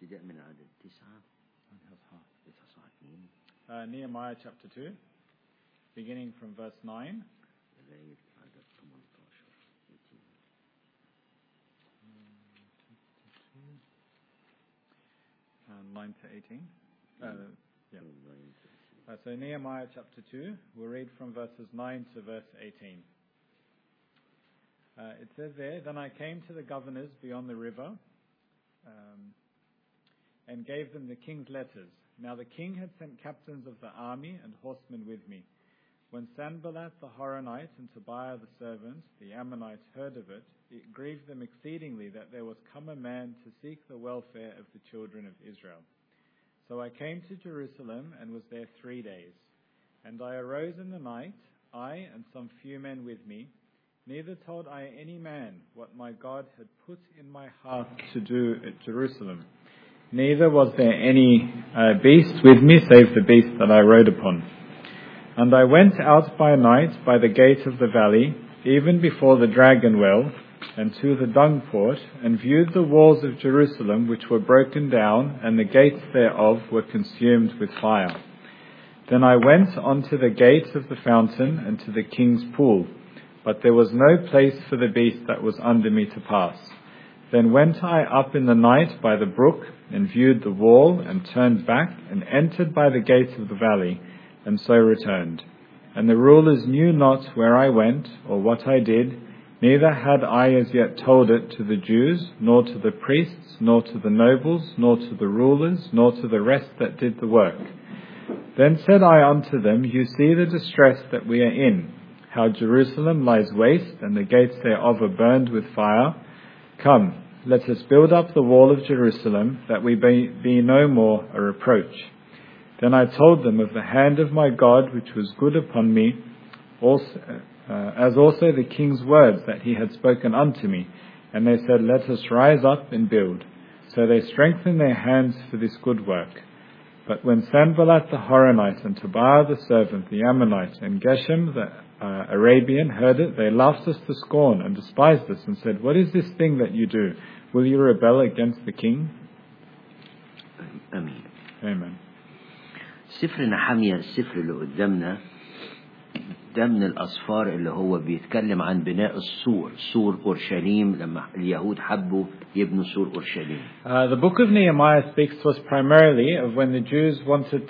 ابتداء من عدد 9. Nehemiah chapter 2, beginning from verse 9. لغاية عدد 18. 9 to 18. So Nehemiah chapter 2, we'll read from verses 9 to verse 18. It says there, "Then I came to the governors beyond the river and gave them the king's letters. Now the king had sent captains of the army and horsemen with me. When Sanballat the Horonite and Tobiah the servant, the Ammonite, heard of it, it grieved them exceedingly that there was come a man to seek the welfare of the children of Israel. So I came to Jerusalem and was there 3 days. And I arose in the night, I and some few men with me. Neither told I any man what my God had put in my heart to do at Jerusalem. Neither was there any beast with me save the beast that I rode upon. And I went out by night by the gate of the valley, even before the dragon well, and to the dung port, and viewed the walls of Jerusalem, which were broken down, and the gates thereof were consumed with fire. Then I went unto the gate of the fountain, and to the king's pool, but there was no place for the beast that was under me to pass. Then went I up in the night by the brook, and viewed the wall, and turned back, and entered by the gate of the valley, and so returned. And the rulers knew not where I went, or what I did, neither had I as yet told it to the Jews, nor to the priests, nor to the nobles, nor to the rulers, nor to the rest that did the work. Then said I unto them, You see the distress that we are in, how Jerusalem lies waste, and the gates thereof are burned with fire. Come, let us build up the wall of Jerusalem, that we be no more a reproach. Then I told them of the hand of my God, which was good upon me, as also the king's words that he had spoken unto me. And they said, Let us rise up and build. So they strengthened their hands for this good work. But when Sanballat the Horonite, and Tobiah the servant, the Ammonite, and Geshem the Arabian heard it, they laughed us to scorn and despised us, and said, What is this thing that you do? Will you rebel against the king? Amen. Amen. سفر نحمية السفر اللي قدامنا ده من الأسفار اللي هو بيتكلم عن بناء السور، سور أورشليم، لما اليهود حبوا يبنوا سور أورشليم. The book of Nehemiah speaks to us primarily of when the Jews wanted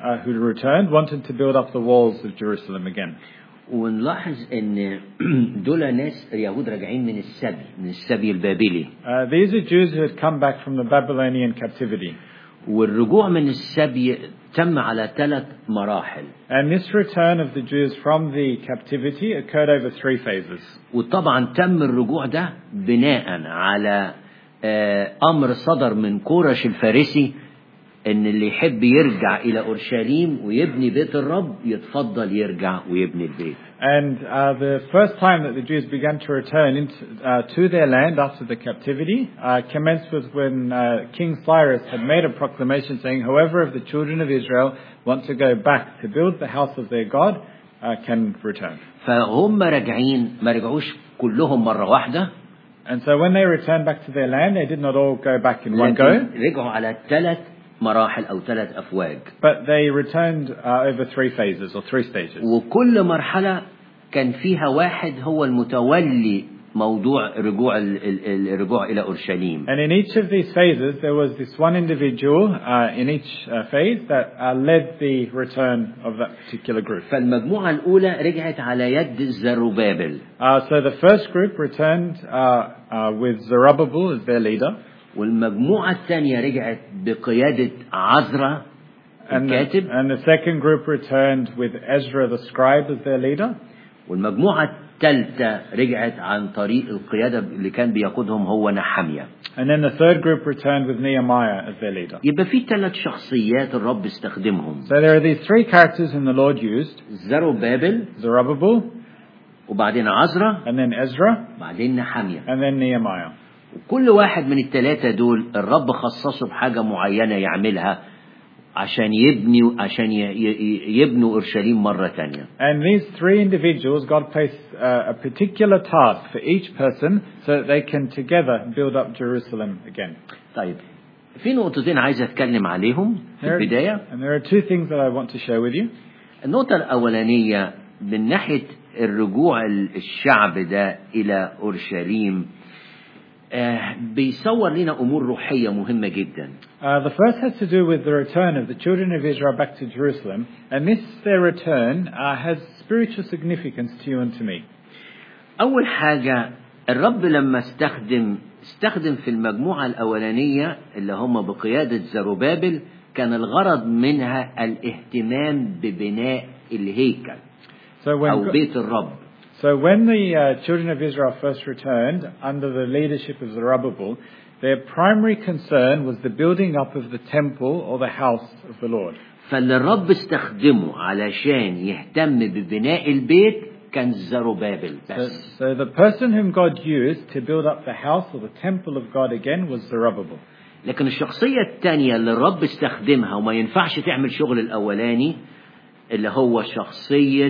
to build up the walls of Jerusalem again. ونلاحظ ان دول ناس اليهود راجعين من السبي البابلي. These are Jews who had come back from the Babylonian captivity. والرجوع من السبي تم على 3 مراحل. And this return of the Jews from the captivity occurred over 3 phases. وطبعا تم الرجوع ده بناء على أمر صدر من كورش الفارسي ان اللي يحب يرجع الى اورشليم ويبني بيت الرب يتفضل يرجع ويبني البيت. And the first time that the Jews began to return to their land after the captivity commenced with when King Cyrus had made a proclamation saying, Whoever of the children of Israel want to go back to build the house of their God can return. فهم راجعين ما رجعوش كلهم مرة واحدة. And so when they returned back to their land, they did not all go back in one go. رجعوا على 3 مراحل أو 3 أفواج. But they returned over 3 phases or 3 stages. وكل مرحلة كان فيها واحد هو المتولي موضوع الرجوع إلى أورشليم. And in each of these phases there was this one individual in each phase that led the return of that particular group. فالمجموعة الأولى رجعت على يد زروبابل. So the first group returned with Zerubbabel as their leader. والمجموعة الثانية رجعت بقيادة عزرا الكاتب. And the second group returned with Ezra the scribe as their leader. والمجموعة الثالثة رجعت عن طريق القيادة اللي كان بيقودهم هو نحمية. And then the third group returned with Nehemiah as their leader. يبقى في 3 شخصيات الرب استخدمهم. So there are these 3 characters whom the Lord used. Zerubbabel, وبعدين عزرا, and then Ezra, بعدين نحمية, and then Nehemiah. وكل واحد من ال3 دول الرب خصصه بحاجة معينة يعملها عشان يبنوا أورشليم مرة تانية. And these 3 individuals, God placed a particular task for each person so that they can together build up Jerusalem again. طيب في نقطتين عايز أتكلم عليهم في البداية. And there are two things that I want to share with you. النقطة الأولانية من ناحية الرجوع الشعب ده إلى أورشليم بيصور لنا أمور روحية مهمة جدا. The first has to do with the return of the children of Israel back to Jerusalem, and this their return has spiritual significance to you and to me. أول حاجة الرب لما استخدم في المجموعة الأولانية اللي هم بقيادة زروبابل كان الغرض منها الاهتمام ببناء الهيكل أو بيت الرب. So when the children of Israel first returned under the leadership of Zerubbabel, their primary concern was the building up of the temple or the house of the Lord. فاللي الرب استخدمه علشان يهتم ببناء البيت كان زروبابل بس. So the person whom God used to build up the house or the temple of God again was Zerubbabel. لكن الشخصية الثانية اللي الرب استخدمها وما ينفعش تعمل شغل الأولاني اللي هو شخصية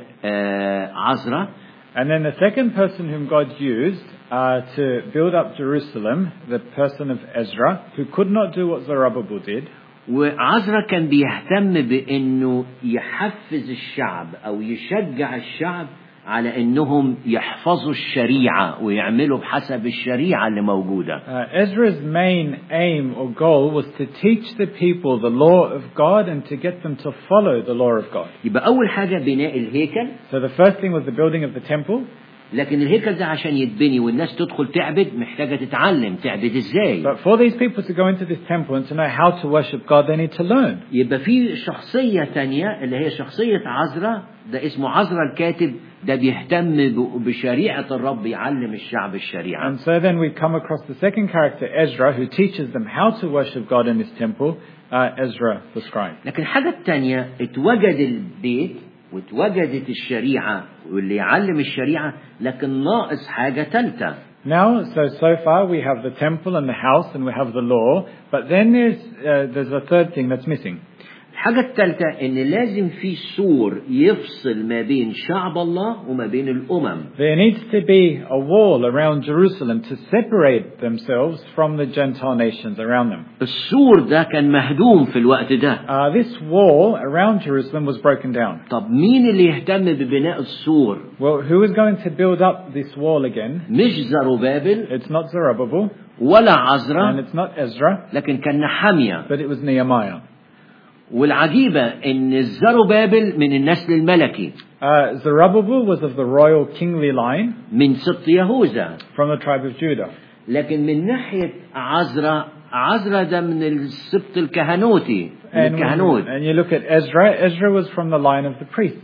عزرا. And then the second person whom God used to build up Jerusalem, the person of Ezra, who could not do what Zerubbabel did. وعزرا كان بيهتم بأنه يحفز الشعب أو يشجع الشعب على أنهم يحفظوا الشريعة ويعملوا بحسب الشريعة اللي موجودة. Ezra's main aim or goal was to teach the people the law of God and to get them to follow the law of God. يبقى أول حاجة بناء الهيكل. So the first thing was the building of the temple. لكن الهيكل ده عشان يتبني والناس تدخل تعبد محتاجة تتعلم تعبد ازاي. But for these people to go into this temple and to know how to worship God, they need to learn. يبقى في شخصية تانية اللي هي شخصية عزرا، ده اسمه عزرا الكاتب، ده بيهتم بشريعة الرب، يعلم الشعب الشريعة. And so then we come across the second character, Ezra, who teaches them how to worship God in this temple, Ezra the scribe. لكن الحاجة التانية اتوجد البيت واتوجدت الشريعة واللي يعلم الشريعة، لكن ناقص حاجة ثالثة. Now, so far we have the temple and the house and we have the law, but then there's a third thing that's missing. الحاجة الثالثة إن لازم في سور يفصل ما بين شعب الله وما بين الأمم. There needs to be a wall around Jerusalem to separate themselves from the Gentile nations around them. السور ده كان مهدوم في الوقت ده. This wall around Jerusalem was broken down. طب مين اللي يهتم ببناء السور؟ Well, who is going to build up this wall again? مش زروبابل. It's not Zerubbabel. ولا عزرا. And it's not Ezra. لكن كان نحمية. But it was Nehemiah. والعجيبة ان الزروبابل من النسل الملكي. Zerubbabel was of the royal kingly line. من سبط يهوذا. From the tribe of Judah. لكن من ناحية عزرا ده من السبط الكهنوتي. الكهنوت. And you look at Ezra was from the line of the priests.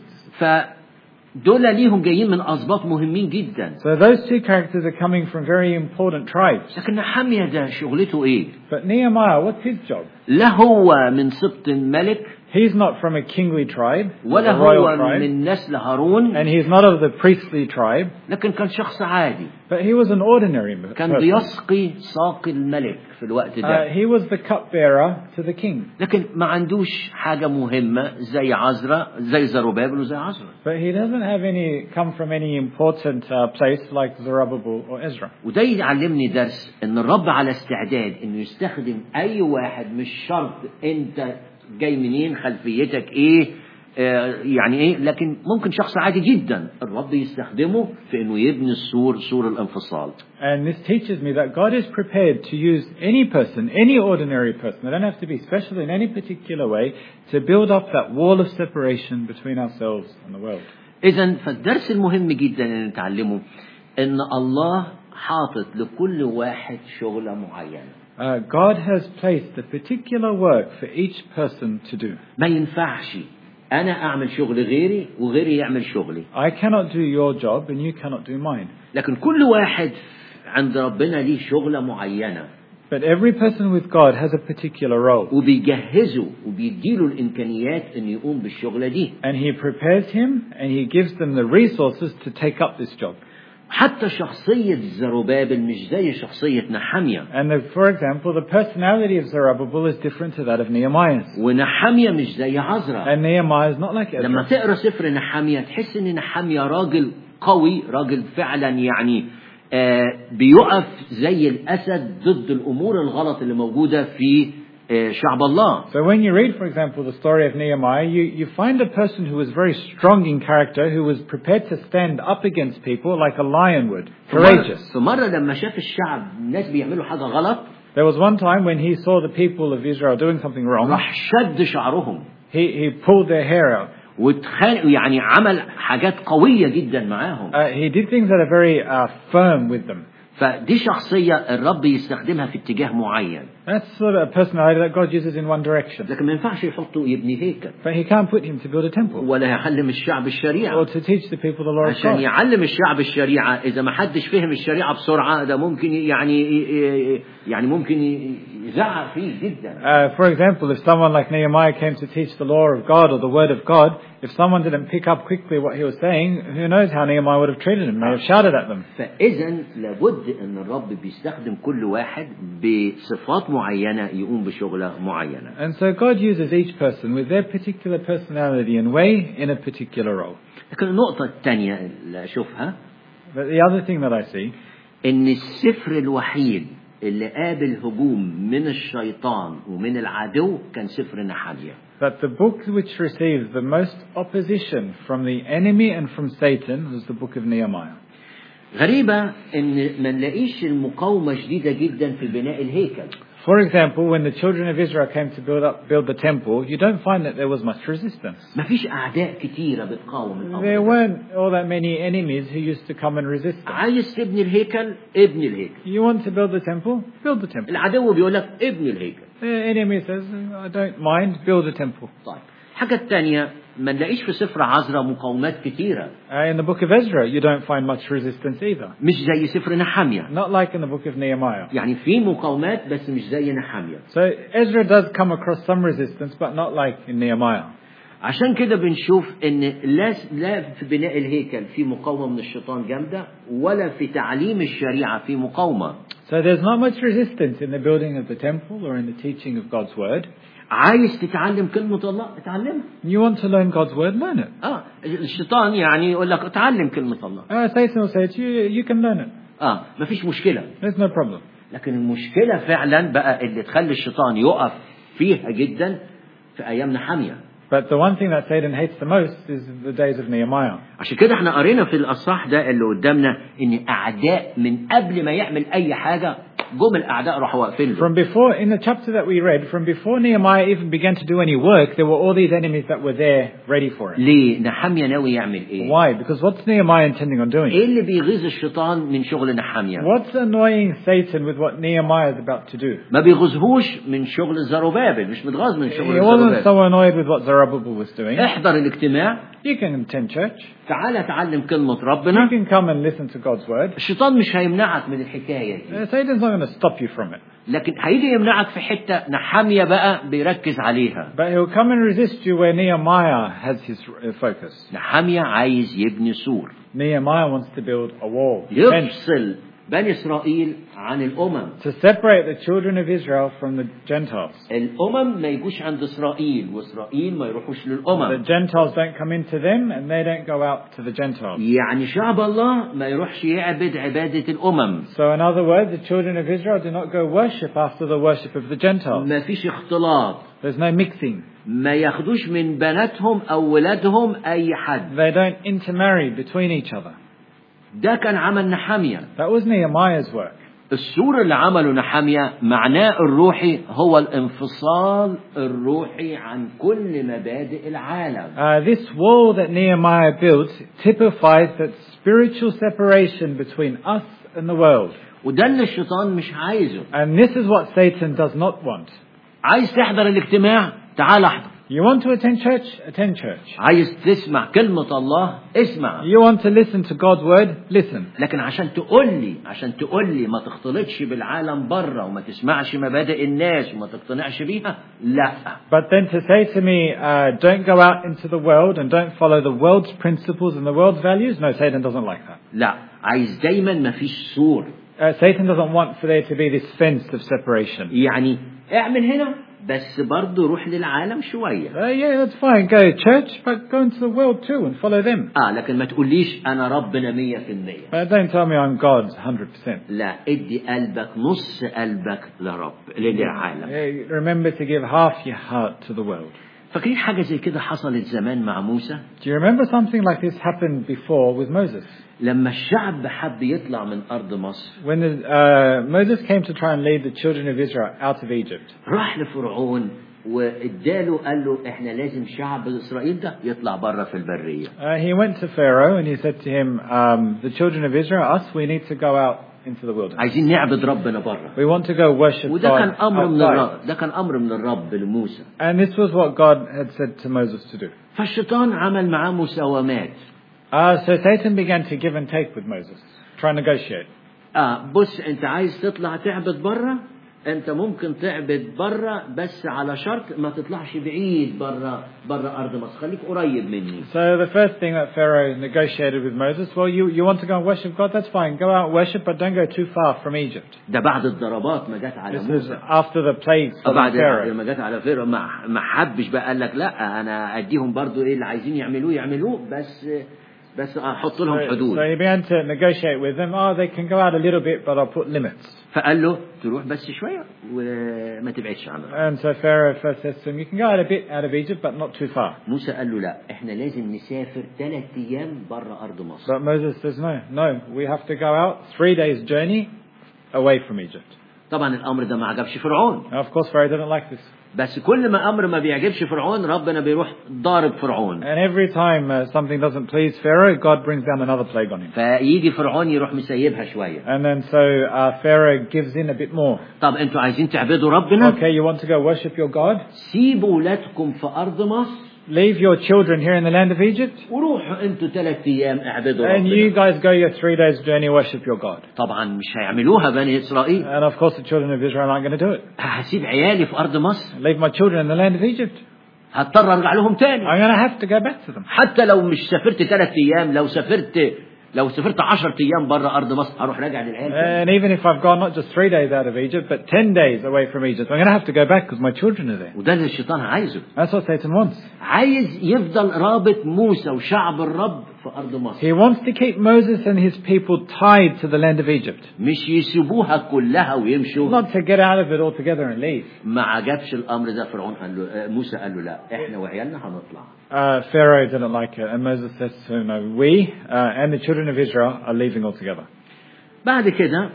دول ليهم جايين من أسباط مهمين جدا. So those two characters are coming from very important tribes. لكن نحمية ده شغلته ايه؟ But Nehemiah, what's his job? لا هو من سبط الملك. He's not from a kingly tribe, ولا هو من نسل هارون. And he's not of the priestly tribe. لكن كان شخص عادي. But he was an ordinary person. كان بيسقي ساقي الملك في الوقت ده. He was the cupbearer to the king. لكن ما عندوش حاجة مهمة زي عزرا زي زروبابل وزي عزرا. But he doesn't have come from any important place like Zerubbabel or Ezra. وده يعلمني درس ان الرب على استعداد انه يستخدم اي واحد، مش شرط انت جاي منين خلفيتك ايه يعني ايه، لكن ممكن شخص عادي جدا الرب يستخدمه في انه يبني سور الانفصال. And this teaches me that God is prepared to use any person, any ordinary person. They don't have to be special in any particular way to build up that wall of separation between ourselves and the world. إذن فالدرس المهم جدا ان نتعلمه ان الله حاطط لكل واحد شغلة معينة. God has placed a particular work for each person to do. ما ينفعش أنا أعمل شغل غيري وغيري يعمل شغلي. I cannot do your job and you cannot do mine. لكن كل واحد عند ربنا ليه شغلة معينة. But every person with God has a particular role. وبيجهزه وبيديله الإمكانيات إنه يقوم بالشغلة دي. And he prepares him and he gives them the resources to take up this job. حتى شخصية زروبابل مش زي شخصية نحمية. And for example, the personality of Zerubbabel is different to that of Nehemiah. ونحمية مش زي عزرا. And Nehemiah is not like Ezra. لما تقرأ سفر نحمية تحس إن نحمية راجل قوي، راجل فعلا يعني بيقف زي الأسد ضد الأمور الغلط اللي موجودة في شعب الله. So when you read, for example, the story of Nehemiah, you find a person who was very strong in character, who was prepared to stand up against people like a lion would, courageous. في مرة لما شاف الشعب الناس بيعملوا حاجة غلط, There was one time when he saw the people of Israel doing something wrong. راح شد شعرهم. He pulled their hair out. واتخانقوا, يعني عمل حاجات قوية جدا معاهم. He did things that are very firm with them. فدي شخصية الرب يستخدمها في اتجاه معين. That's sort of a personality that God uses in one direction. لكن ما ينفعش يحطه يبني هيكل. But he can't put him to build a temple. ولا يعلم الشعب الشريعة. Or to teach the people the law of عشان God. يعلم الشعب الشريعة, إذا ما حدش فهم الشريعة بسرعة ده ممكن يعني ممكن يزعق فيه جدا. For example, if someone like Nehemiah came to teach the law of God or the word of God, if someone didn't pick up quickly what he was saying, who knows how Nehemiah would have treated him, may have shouted at them. فإذا لابد أن الرب بيستخدم كل واحد بصفات معينة يقوم بشغلة معينة. And so God uses each person with their particular personality and way in a particular role. لكن النقطة الثانية اللي أشوفها, But the other thing that I see, إن السفر الوحيد اللي قابل هجوم من الشيطان ومن العدو كان سفر نحمية. that the book which received the most opposition from the enemy and from Satan was the book of Nehemiah. غريبة إن ما نلاقيش المقاومة شديدة جدا في بناء الهيكل. For example, when the children of Israel came to build the temple, you don't find that there was much resistance. ما فيش أعداء كتيرة بتقاوم الأمر. There weren't all that many enemies who used to come and resist them. عايز تبني الهيكل, ابني الهيكل. You want to build the temple? Build the temple. العدو بيقول لك ابني الهيكل. The enemy says, I don't mind, build a temple. طيب. الحاجة الثانية, ما نلاقيش في سفر عزرا مقاومات كتيرة. In the book of Ezra, you don't find much resistance either. مش زي سفر نحمية. Not like in the book of Nehemiah. يعني في مقاومات بس مش زي نحمية. So Ezra does come across some resistance, but not like in Nehemiah. عشان كده بنشوف ان لا في بناء الهيكل في مقاومة من الشيطان جامدة, ولا في تعليم الشريعة في مقاومة. So there's not much resistance in the building of the temple or in the teaching of God's word. عايز تتعلم كلمة الله, اتعلمها. You want to learn God's word, learn it. الشيطان يعني يقول لك اتعلم كلمة الله. Satan will say to you, you can learn it. مفيش مشكلة. There's no problem. لكن المشكلة فعلا بقى اللي تخلي الشيطان يقف فيها جدا في أيام نحمية. But the one thing that Satan hates the most is the days of Nehemiah. عشان كده احنا قرينا في الأصحاح ده اللي قدامنا ان أعداء من قبل ما يعمل أي حاجة جم الأعداء راحوا واقفين له. From before, in the chapter that we read, from before Nehemiah even began to do any work, there were all these enemies that were there ready for him. ليه نحمية ناوي يعمل ايه؟ Why? Because what's Nehemiah intending on doing? ايه اللي بيغيظ الشيطان من شغل نحمية؟ What's annoying Satan with what Nehemiah is about to do? ما بيغيظهوش من شغل زروبابل, مش متغاظ من شغل He wasn't زروبابل. so annoyed with what Zerubbabel was doing. احضر الاجتماع, You can attend church. تعالى تعلم كلمة You ربنا. can come and listen to God's word. الشيطان مش هيمنعك من الحكاية دي. Satan's not going to stop you from it. لكن هيجي يمنعك في حتة نحمية بقى بيركز عليها. But he'll come and resist you where Nehemiah has his focus. نحمية عايز يبني سور. Nehemiah wants to build a wall. يفصل بني إسرائيل عن الأمم. To separate the children of Israel from the Gentiles. الأمم ما يجوش عند إسرائيل, وإسرائيل ما يروحوش The للأمم. Gentiles don't come into them and they don't go out to the Gentiles. يعني شعب الله ما يروحش يعبد عبادة الأمم. So in other words, the children of Israel do not go worship after the worship of the Gentiles. ما فيش اختلاط. There's no mixing. ما ياخدوش من بناتهم أو ولادهم أي حد. They don't intermarry between each other. ده كان عمل نحمية. That was Nehemiah's work. السور اللي عمله نحمية معناه الروحي هو الانفصال الروحي عن كل مبادئ العالم. This wall that Nehemiah built typifies that spiritual separation between us and the world. وده اللي الشيطان مش عايزه. And this is what Satan does not want. عايز تحضر الاجتماع, تعال احضر. You want to attend church? Attend church. عايز تسمع كلمة الله, اسمع. You want to listen to God's word? Listen. لكن عشان تقول لي ما تختلطش بالعالم بره وما تسمعش مبادئ الناس وما تقتنعش بيها, لا. But then to say to me, don't go out into the world and don't follow the world's principles and the world's values? No, Satan doesn't like that. لا, عايز دايما ما فيش سور. Satan doesn't want for there to be this fence of separation. يعني اعمل هنا بس برضه روح للعالم شوية. Yeah, that's fine. Go to church, but go into the world too and follow them. لكن ما تقوليش أنا ربنا 100%. But don't tell me I'm God 100%. لا، ادي قلبك، نص قلبك للعالم. Remember to give half your heart to the world. فاكرين حاجة زي كده حصلت زمان مع موسى؟ Do you remember something like this happened before with Moses? لما الشعب حب يطلع من أرض مصر. When Moses came to try and lead the children of Israel out of Egypt. راح لفرعون واداله قال له احنا لازم شعب إسرائيل ده يطلع برا في البرية. He went to Pharaoh and he said to him, the children of Israel, us, we need to go out into the wilderness. عايزين نعبد ربنا برا. We want to go worship وده God كان أمر من الرب، outside. ده كان أمر من الرب لموسى. And this was what God had said to Moses to do. فالشيطان عمل معاه مساومات. So Satan began to give and take with Moses, try and negotiate. بص أنت عايز تطلع تعبد برا، أنت ممكن تعبد برا بس على شرط ما تطلعش بعيد برا أرض مصر، خليك قريب مني. So the first thing that Pharaoh negotiated with Moses, well, you want to go and worship God, that's fine, go out and worship, but don't go too far from Egypt. ده بعد الضربات ما جت على This was موسى. after the plagues of بعد Pharaoh. ما جت على فيرو ما حبش بقى، قال لك لا أنا أديهم برضو إيه اللي عايزين يعملوه بس أحط لهم حدود. So he began to negotiate with them. They can go out a little bit, but I'll put limits. فقال له تروح بس شوية وما تبعدش عنها. And so Pharaoh first says to him, you can go out a bit out of Egypt, but not too far. موسى قال له لا، احنا لازم نسافر 3 أيام برا أرض مصر. But Moses says, no, we have to go out 3 days journey away from Egypt. طبعا الأمر ده ما عجبش فرعون. Now, of course, Pharaoh didn't like this. بس كل ما أمر ما بيعجبش فرعون ربنا بيروح ضارب فرعون. And every time something doesn't please Pharaoh, God brings down another plague on him. فيجي فرعون يروح مسيبها شوية. And then so Pharaoh gives in a bit more. طب أنتوا عايزين تعبدوا ربنا؟ Okay, you want to go worship your God? سيبوا ولادكم في أرض مصر. Leave your children here in the land of Egypt. وروحوا أنتوا 3 أيام اعبدوا And you ربنا. guys go your 3 days journey, worship your God. طبعا مش هيعملوها بني إسرائيل. And of course the children of Israel aren't going to do it. هسيب عيالي في أرض مصر. Leave my children in the land of Egypt. هضطر أرجع لهم تاني. I'm going to have to go back to them. حتى لو مش سافرت 3 أيام، لو سافرت 10 أيام برا أرض مصر هروح راجع للعيال تاني. And even if I've gone not just 3 days out of Egypt, but 10 days away from Egypt, I'm going to have to go back because my children are there. وده اللي الشيطان عايزه. That's what Satan wants. عايز يفضل رابط موسى وشعب الرب في أرض مصر. He wants to keep Moses and his people tied to the land of Egypt. مش يسيبوها كلها ويمشوا. Not to get out of it altogether and leave. ما عجبش الأمر ده فرعون، قال له موسى قال له لا إحنا وعيالنا هنطلع. Pharaoh didn't like it, and Moses says to him, no, we and the children of Israel are leaving altogether. بعد كده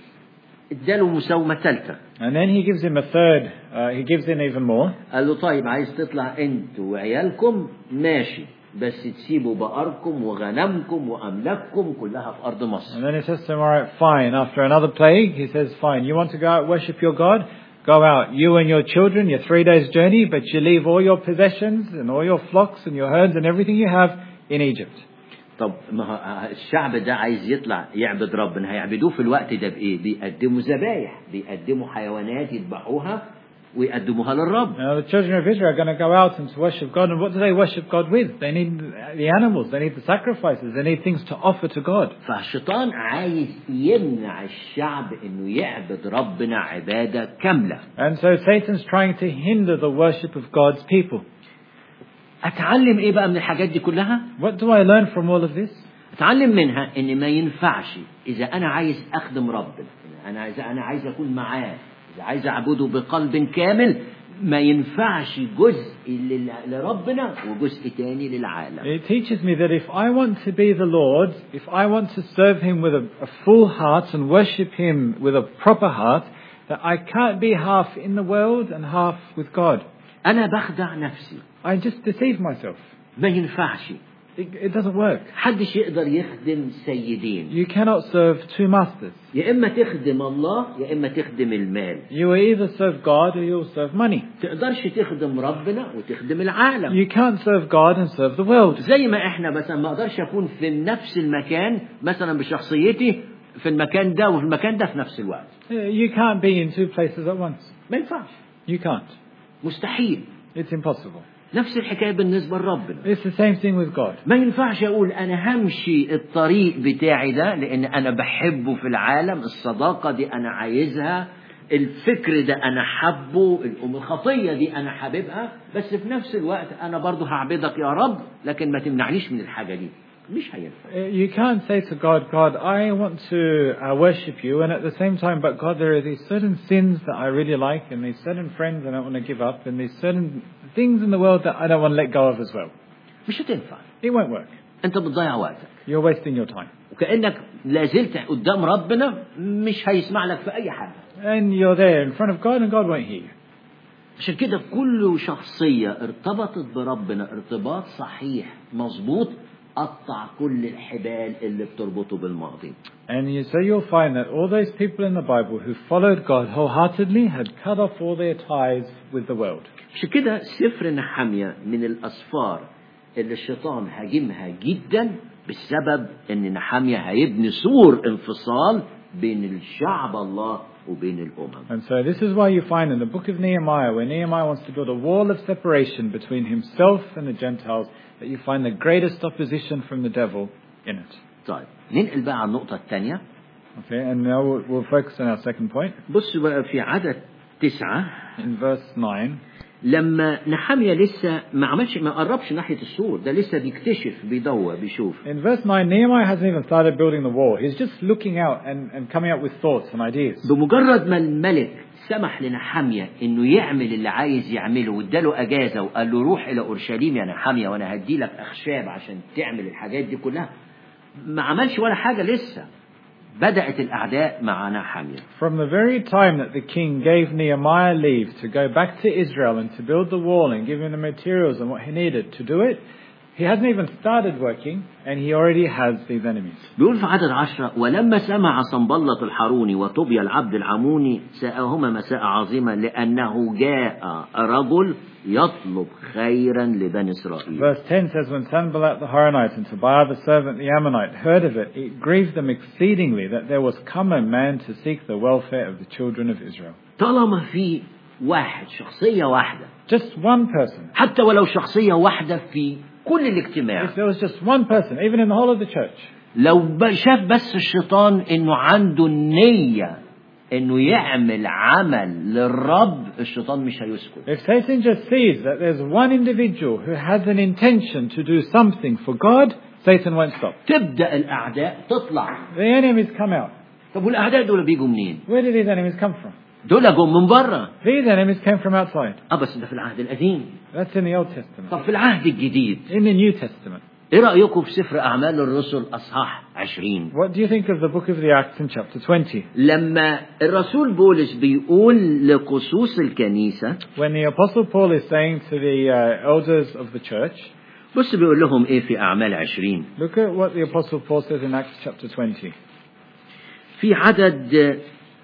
اداله مساومة ثالثة. And then he gives him a third, he gives in even more. قال له طيب عايز تطلع انتوا وعيالكم ماشي، بس تسيبوا بقركم وغنمكم وأملاككم كلها في أرض مصر. And then he says to him, all right, fine. After another plague, he says, fine, you want to go out worship your God? Go out, you and your children, your 3 days journey, but you leave all your possessions and all your flocks and your herds and everything you have in Egypt. طب ما الشعب ده عايز يطلع يعبد ربنا، هيعبدوه في الوقت ده بإيه؟ بيقدموا ذبايح، بيقدموا حيوانات يذبحوها ويقدموها للرب. Now the children of Israel are going to go out and to worship God, and what do they worship God with? They need the animals, they need the sacrifices, they need things to offer to God. فالشيطان عايز يمنع الشعب إنه يعبد ربنا عبادة كاملة. And so Satan's trying to hinder the worship of God's people. أتعلم إيه بقى من الحاجات دي كلها؟ What do I learn from all of this? أتعلم منها إن ما ينفعش إذا أنا عايز أخدم ربنا، إذا أنا عايز أكون معاه، إذا عايز أعبده بقلب كامل، ما ينفعش جزء لربنا وجزء تاني للعالم. It teaches me that if I want to be the Lord, if I want to serve Him with a full heart and worship Him with a proper heart, that I can't be half in the world and half with God. أنا بخدع نفسي. I just deceive myself. ما ينفعش. It doesn't work. حدش يقدر يخدم سيدين. You cannot serve two masters. يا إما تخدم الله يا إما تخدم المال. You will either serve God or you will serve money. تقدرش تخدم ربنا وتخدم العالم. You can't serve God and serve the world. زي ما إحنا مثلا ما أقدرش أكون في نفس المكان مثلا بشخصيتي في المكان ده وفي المكان ده في نفس الوقت. You can't be in two places at once. ما ينفعش. You can't. مستحيل. It's impossible. نفس الحكاية بالنسبة لربنا. It's the same thing with God. ما ينفعش أقول أنا همشي الطريق بتاعي ده لأن أنا بحبه في العالم، الصداقة دي أنا عايزها الفكر ده أنا حبه، الخطية دي أنا حاببها، بس في نفس الوقت أنا برضو هعبدك يا رب، لكن ما تمنعنيش من الحاجة دي. مش هينفع. You can't say to God, God, I want to worship you, and at the same time, but God, there are these certain sins that I really like, and these certain friends I don't want to give up, and these certain things in the world that I don't want to let go of as well. مش هتنفع. It won't work. أنت بتضيع وقتك. You're wasting your time. وكأنك لازلت قدام ربنا مش هيسمع لك في أي حاجة. And you're there in front of God, and God won't hear you. عشان كده كل شخصية ارتبطت بربنا ارتباط صحيح مظبوط قطع كل الحبال اللي بتربطه بالماضي. And so you'll find that all those people in the Bible who followed God wholeheartedly had cut off all their ties with the world. عشان كده سفر نحميا من الأسفار اللي الشيطان هاجمها جدا بسبب ان نحميا هيبني سور انفصال بين الشعب الله وبين الأمم. And so this is why you find in the book of Nehemiah, where Nehemiah wants to build a wall of separation between himself and the Gentiles, that you find the greatest opposition from the devil in it. طيب ننقل بقى على النقطة الثانية. Okay, and now we'll focus on our second point. بص بقى في عدد 9 In verse 9. لما نحميا لسه ما قربش ناحية السور، ده لسه بيكتشف بيدور بيشوف. In verse 9, Nehemiah hasn't even started building the wall. He's just looking out and coming up with thoughts and ideas. بمجرد ما الملك سمح لنحميا انه يعمل اللي عايز يعمله واداله اجازة وقال له روح الى اورشليم يا نحميا وانا هدي لك اخشاب عشان تعمل الحاجات دي كلها، ما عملش ولا حاجة لسه. بدأت الأعداء مع نحميا. From the very time that the king gave Nehemiah leave to go back to Israel and to build the wall and give him the materials and what he needed to do it, he hasn't even started working and he already has these enemies. بيقول في عدد 10 ولما سمع صنبلط الحاروني وطوبيا العبد العموني ساءهما مساء عظيمة لأنه جاء رجل يطلب خيرا لبني إسرائيل. Verse 10 says, when Sanballat the Horonite and Tobiah the servant the Ammonite heard of it, it grieved them exceedingly that there was come a man to seek the welfare of the children of Israel. طالما في واحد شخصية واحدة Just one person. حتى ولو شخصية واحدة في كل الاجتماع. If there was just one person, even in the whole of the church. لو شاف بس الشيطان انه عنده النية انه يعمل عمل للرب الشيطان مش هيسكت. If Satan just sees that there's one individual who has an intention to do something for God, Satan won't stop. تبدأ الأعداء تطلع. The enemies come out. طب والأعداء دول بيجوا منين؟ Where did these enemies come from? دول جم من بره. These enemies came from outside. بس ده في العهد القديم. That's in the Old Testament. طب في العهد الجديد. In the New Testament. ايه رأيكم في سفر أعمال الرسل أصحاح 20؟ What do you think of the book of the Acts in chapter 20? لما الرسول بولس بيقول لقصوص الكنيسة When the Apostle Paul is saying to the elders of the church, بص بيقول لهم ايه في أعمال 20. look at what the Apostle Paul says in Acts chapter 20. في عدد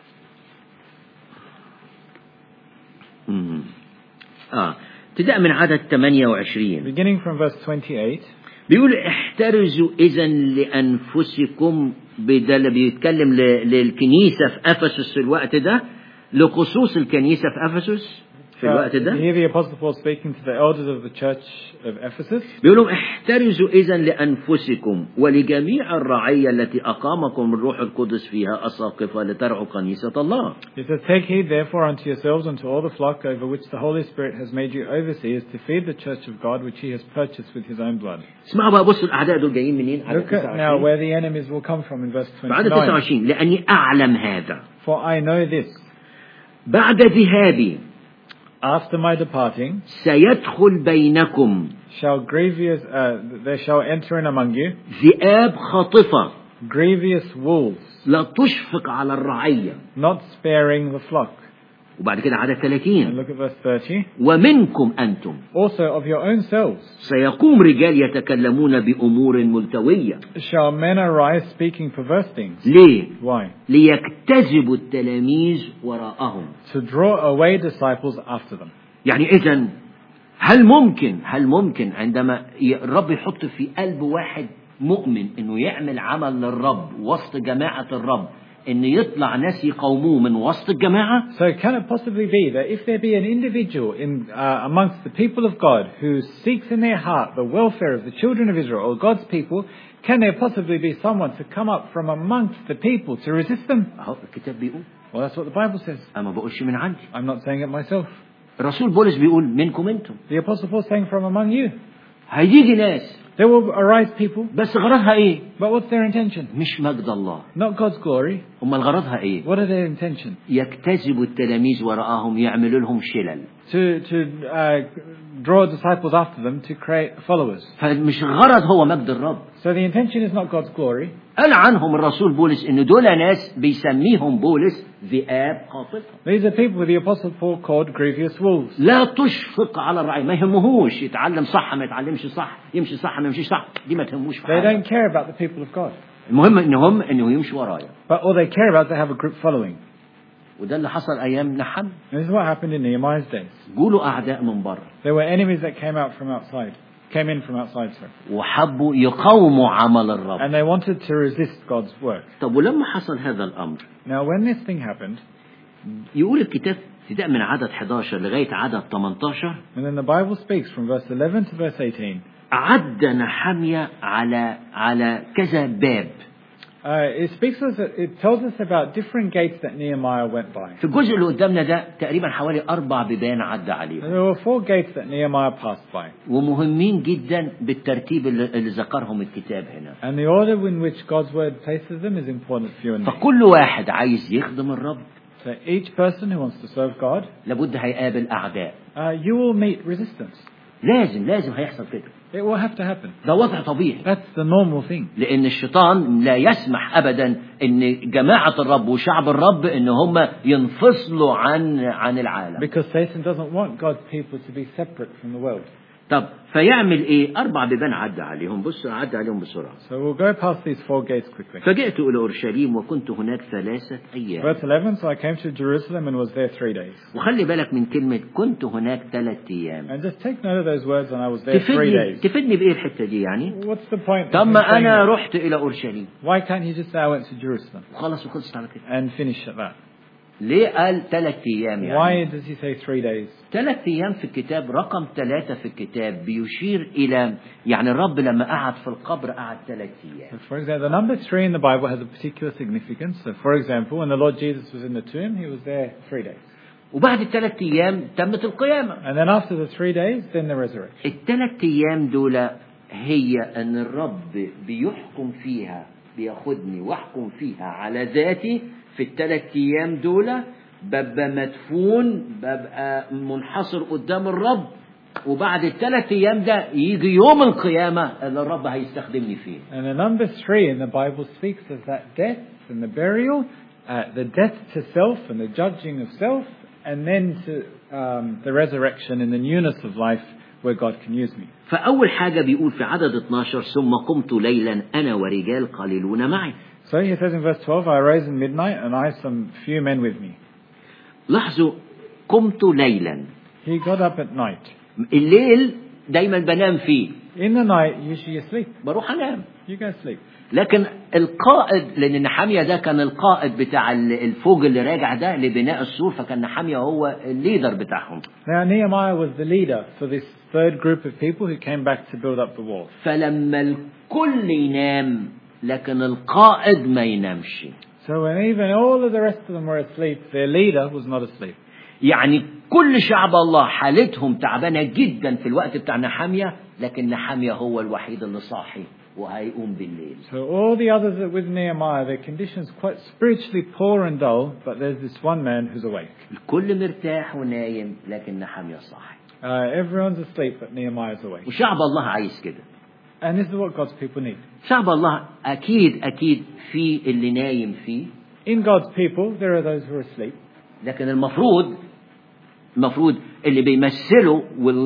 ابتداء من عدد 28. Beginning from verse 28. بيقول احترزوا إذن لأنفسكم، بدل بيتكلم للكنيسة في أفسس في الوقت ده، لخصوص الكنيسة في أفسس في الوقت ده. Here the Apostle Paul speaking to the elders of the church of Ephesus. بيقول لهم احترزوا إذن لأنفسكم ولجميع الرعية التي أقامكم الروح القدس فيها أساقفة لترعوا كنيسة الله. He says, take heed therefore unto yourselves and to all the flock over which the Holy Spirit has made you overseers to feed the church of God which he has purchased with his own blood. اسمعوا بقى بصوا الأعداء دول جايين منين؟ Look at now where the enemies will come from in verse 29. بعد 29 لأني أعلم هذا. For I know this. بعد ذهابي After my departing, سيدخل بينكم there shall enter in among you ذئاب خاطفة grievous wolves, لا تشفق على الرعية. not sparing the flock. وبعد كده عدد And 30 look at verse 30. ومنكم أنتم Also of your own selves سيقوم رجال يتكلمون بأمور ملتوية. shall men arise speaking perverse things. ليه؟ Why? ليجتذبوا التلاميذ وراءهم. To draw away disciples after them. يعني إذن هل ممكن عندما الرب يحط في قلب واحد مؤمن إنه يعمل عمل للرب وسط جماعة الرب إن يطلع ناس يقوموه من وسط الجماعة؟ So can it possibly be that if there be an individual amongst the people of God who seeks in their heart the welfare of the children of Israel or God's people, can there possibly be someone to come up from amongst the people to resist them? أهو الكتاب بيقول. Well, that's what the Bible says. أنا ما بقولش من عندي. I'm not saying it myself. الرسول بولس بيقول منكم انتم. The Apostle Paul is saying from among you. هيجي ناس There will arise people, بس غرضها ايه؟ but what's their intention? مش مجد الله. Not God's glory. أمال غرضها ايه؟ What are their intention? يجتذبوا التلاميذ وراءهم يعملوا لهم شلل. To draw disciples after them to create followers. فمش غرض هو مجد الرب. So the intention is not God's glory. قال عنهم الرسول بولس ان دول ناس بيسميهم بولس ذئاب قاطفة. These are people the Apostle Paul called grievous wolves. لا تشفق على الرعي، ما يهمهوش يتعلم صح ما يتعلمش صح، يمشي صح ما يمشيش صح، دي ما تهموش في They حاجة. don't care about the people of God. المهم انه يمشي ورايا. But all they care about is they have a group following. وده اللي حصل ايام نحم. And this is what happened in Nehemiah's days. جولوا اعداء من بره. There were enemies that came in from outside, sorry. وحبوا يقاوموا عمل الرب. And they wanted to resist God's work. طب ولما حصل هذا الامر Now when this thing happened, يقول الكتاب ابتداء من عدد 11 لغايه عدد 18 and then the Bible speaks from verse 11 to verse 18. عد نحمية على كذا باب. It tells us about different gates that Nehemiah went by. في الجزء اللي قدامنا ده تقريبا حوالي 4 بيبان عدى And عليهم. there were 4 gates that Nehemiah passed by. ومهمين جدا بالترتيب اللي ذكرهم الكتاب هنا. And the order in which God's word places them is important for you and me. فكل واحد عايز يخدم الرب So each person who wants to serve God, لابد هيقابل أعداء. you will meet resistance. لازم هيحصل كده. It will have to happen. ده وضع طبيعي. That's the normal thing. لأن الشيطان لا يسمح أبدا إن جماعة الرب وشعب الرب إن هم ينفصلوا عن العالم. Because Satan doesn't want God's people to be separate from the world. طب فيعمل إيه؟ 4 بيبان عدى عليهم. بص عدى عليهم بسرعة. So we'll go past these 4 gates quickly. فجئت إلى أورشليم وكنت هناك 3 أيام. Verse 11, so I came to Jerusalem and was there 3 days. وخلي بالك من كلمة كنت هناك 3 أيام. And just take note of those words, and I was there 3 days. تفيدني بإيه الحتة دي يعني؟ What's the point? طب ما أنا رحت إلى أورشليم. Why can't he just say I went to Jerusalem? وخلص وخلصت على كده. And finish at that. ليه قال 3 أيام يعني؟ Why does he say 3 days? 3 أيام في الكتاب، رقم 3 في الكتاب بيشير إلى يعني الرب لما قعد في القبر قعد 3 أيام. So for example, the number 3 in the Bible has a particular significance. So for example, when the Lord Jesus was in the tomb, he was there 3 days. وبعد ال3 أيام تمت القيامة. And then after the 3 days, then the resurrection. ال3 أيام دول هي أن الرب بيحكم فيها، بياخدني واحكم فيها على ذاتي. في ال3 أيام دول ببقى مدفون، ببقى منحصر قدام الرب، وبعد ال3 أيام ده يجي يوم القيامة اللي الرب هيستخدمني فيه. And the number 3 in the Bible speaks of that death and the burial, the death to self and the judging of self, and then to the resurrection and the newness of life where God can use me. فأول حاجة بيقول في عدد 12 ثم قمت ليلا أنا ورجال قليلون معي. So he says in verse 12, I arose in midnight and I some few men with me. لاحظوا قمت ليلا. He got up at night. الليل دايما بنام فيه. In the night, usually you sleep. بروح أنام. You go sleep. لكن القائد، لأن نحمية ده كان القائد بتاع الفوج اللي راجع ده لبناء السور، فكان نحمية هو الليدر بتاعهم. Now Nehemiah was the leader for this third group of people who came back to build up the wall. فلما الكل ينام لكن القائد ما ينامش. So when even all of the rest of them were asleep, their leader was not asleep. يعني كل شعب الله حالتهم تعبانة جدا في الوقت بتاع نحمية، لكن نحمية هو الوحيد اللي صاحي وهيقوم بالليل. So all the others that with Nehemiah, their conditions quite spiritually poor and dull, but there's this one man who's awake. الكل مرتاح ونايم لكن نحمية صاحي. Everyone's asleep, but Nehemiah's awake. وشعب الله عايز كده. And this is what God's people need. شعب الله أكيد في اللي نايم فيه. In God's people, there are those who are asleep. لكن المفروض اللي بيمثله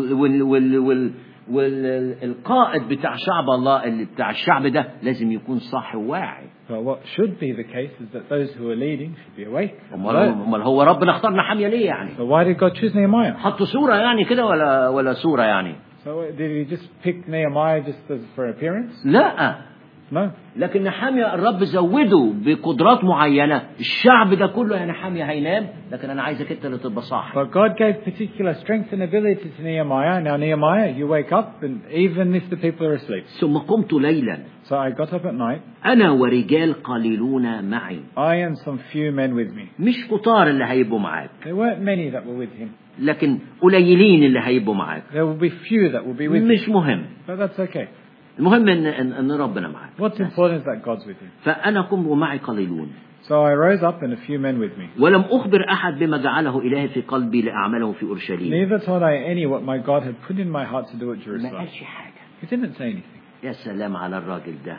والقائد بتاع شعب الله اللي بتاع الشعب ده لازم يكون صاحي وواعي. So what should be the case is that those who are leading should be awake. امال هو ربنا اختار نحمية ليه يعني؟ So why did God choose Nehemiah? حطوا صورة يعني كده ولا صورة يعني؟ So did he just pick Nehemiah just for appearance? لا، No. لكن نحامية الرب زوده بقدرات معينة. الشعب ده كله يا نحامية هينام، لكن أنا عايزك أنت اللي تبقى صاحي. But God gave particular strength and ability to Nehemiah. Now Nehemiah, you wake up, and even if the people are asleep. ثم قمت ليلا So I got up at night. أنا ورجال قليلون معي. I and some few men with me. مش كتار اللي هيبقوا معاك، There weren't many that were with him. لكن قليلين اللي هيبقوا معاك. There will be few that will be with him. مش مهم. But that's okay. المهم إن ربنا معاك. What's important is that God's with him. فأنا قم ومعي قليلون. So I rose up and a few men with me. ولم أخبر أحد بما جعله إلهي في قلبي لأعمله في أورشليم. Neither told I any what my God had put in my heart to do at ما Jerusalem. قالش حاجة. He didn't say anything. يا سلام على الراجل ده.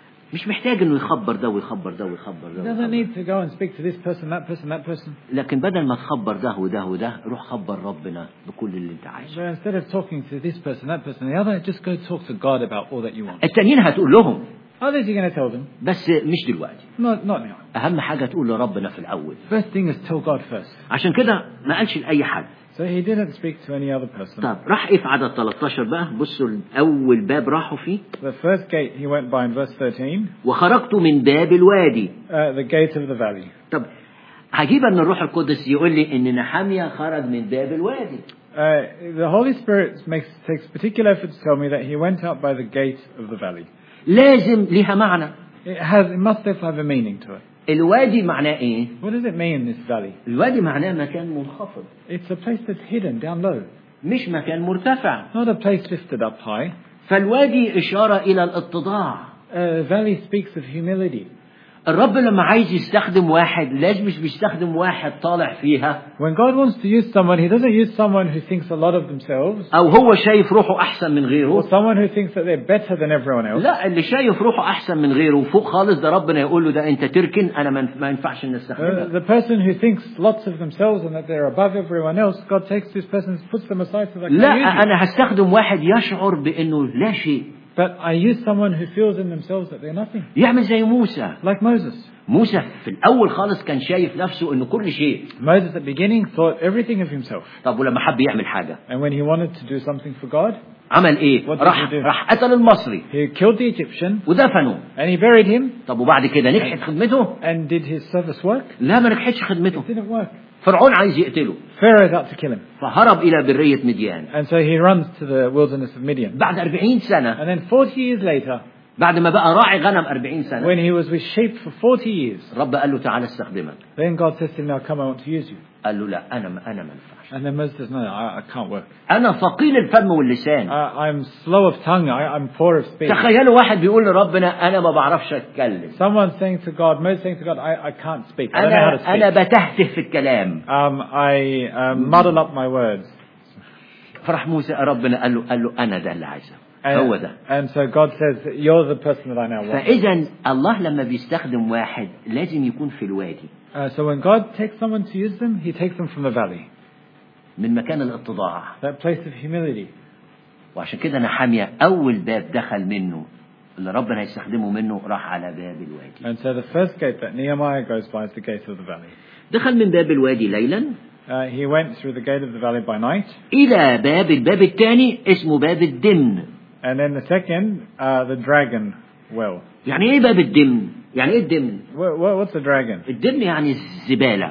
مش محتاج إنه يخبر ده ويخبر ده ويخبر He ده doesn't ويخبر. need to go and speak to this person, that person, that person. لكن بدل ما تخبر ده وده وده، روح خبر ربنا بكل اللي أنت عايزه. So instead of talking to this person, that person, and the other, just go talk to God about all that you want. التانيين هتقول لهم، Others you're going to tell them. بس مش دلوقتي. Not now. أهم حاجة تقول لربنا في الأول. First thing is tell God first. عشان كده ما قالش لأي حد. So he didn't speak to any other person. طب راح إيه في عدد 13 بقى؟ بصوا أول باب راحوا فيه. The first gate he went by in verse 13, وخرجت من باب الوادي. the gate of the valley. طب عجيب ان الروح القدس يقول لي ان نحامية خرج من باب الوادي. The Holy Spirit takes particular effort to tell me that he went out by the gate of the valley. لازم ليها معنى. It must have a meaning to it. الوادي معناه ايه؟ What does it mean, this valley? الوادي معناه مكان منخفض. It's a place that's hidden down low. مش مكان مرتفع. Not a place lifted up high. فالوادي إشارة إلى الاتضاع. Valley speaks of humility. الرب لما عايز يستخدم واحد لازم مش بيستخدم واحد طالع فيها. When God wants to use someone, he doesn't use someone who thinks a lot of themselves. أو هو شايف روحه أحسن من Or غيره. someone who thinks that they're better than everyone else. لا، اللي شايف روحه أحسن من غيره فوق خالص ده ربنا يقول له ده أنت تركن، أنا ما ينفعش نستخدمك. The person who thinks lots of themselves and that they're above everyone else, God takes this person and puts them aside so that لا، can use you. أنا هستخدم واحد يشعر بأنه لا شيء. But I use someone who feels in themselves that they're nothing. يعمل زي موسى. Like Moses. موسى في الأول خالص كان شايف نفسه إنه كل شيء. Moses at the beginning thought everything of himself. طب ولما حب يعمل حاجة And when he wanted to do something for God, عمل إيه؟ What did he do? راح قتل المصري he killed the Egyptian ودفنه. and he buried him. طب وبعد كده نجحت خدمته؟ And did his service work? لا، ما نجحتش خدمته. It didn't work. فرعون عايز يقتله. Pharaoh's out to kill him. فهرب إلى برية مديان. And so he runs to the wilderness of Midian. بعد 40 سنة. And then 40 years later, بعد ما بقى راعي غنم 40 سنة. when he was with sheep for 40 years, الرب قال له تعالى استخدمك. then God says to him, now come, I want to use you. قال له لا، أنا ما ينفعش. And then Moses says, no, I can't work. أنا ثقيل الفم واللسان. I'm slow of tongue. I'm poor of speech. تخيلوا واحد بيقول لربنا أنا ما بعرفش أتكلم. Someone saying to God, Moses saying to God, I can't speak. I don't know how to speak. أنا بتهته في الكلام. I muddle up my words. فرح موسى ربنا قال له أنا ده اللي عايزه. هو ده. And so God says, you're the person that I now want. فإذا الله لما بيستخدم واحد لازم يكون في الوادي. So when God takes someone to use them, he takes them from the valley. من مكان الاتضاع. That place of humility. وعشان كده نحامية أول باب دخل منه اللي ربنا يستخدمه منه راح على باب الوادي. And so the first gate that Nehemiah goes by is the gate of the valley. دخل من باب الوادي ليلا. He went through the gate of the valley by night. إلى الباب الثاني اسمه باب الدمن. And then the second, the dragon well. يعني إيه باب الدمن؟ يعني إيه الدمن؟ What's a dragon? الدمن يعني الزبالة.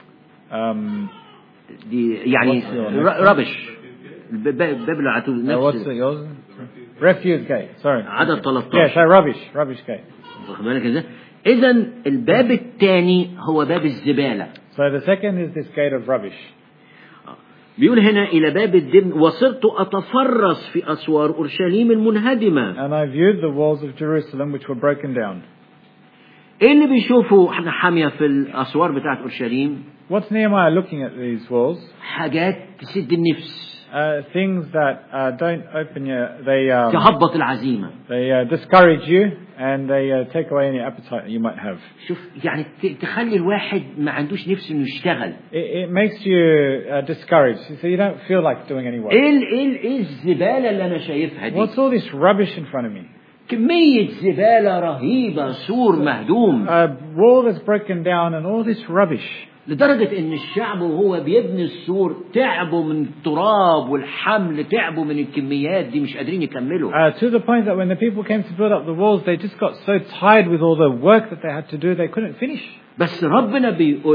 دي يعني ربش. باب العتوب What's yours? Refuse gate. Sorry. عدد 13. Yeah, so rubbish gate. واخد بالك ازاي؟ إذا الباب الثاني هو باب الزبالة. So the second is this gate of rubbish. بيقول هنا إلى باب الدمن وصرت أتفرس في أسوار أورشليم المنهدمة. And I viewed the walls of Jerusalem which were broken down. إيه اللي بيشوفه احنا حامية في الأسوار بتاعت أورشليم؟ What's Nehemiah looking at these walls? حاجات تسد النفس. Things that don't open they تهبط العزيمة. they discourage you and they take away any appetite that you might have. شوف يعني تخلي الواحد ما عندوش نفس إنه يشتغل. It makes you discouraged, so you don't feel like doing any work. إيه الزبالة اللي أنا شايفها دي؟ What's all this rubbish in front of me? كمية زبالة رهيبة، سور مهدوم. A wall that's broken down and all this rubbish. لدرجة ان الشعب وهو بيبني السور تعبوا من التراب والحمل، تعبوا من الكميات دي، مش قادرين يكملوا. To the point that when the people came to build up the walls, they just got so tired with all the work that they had to do, they couldn't finish. بس ربنا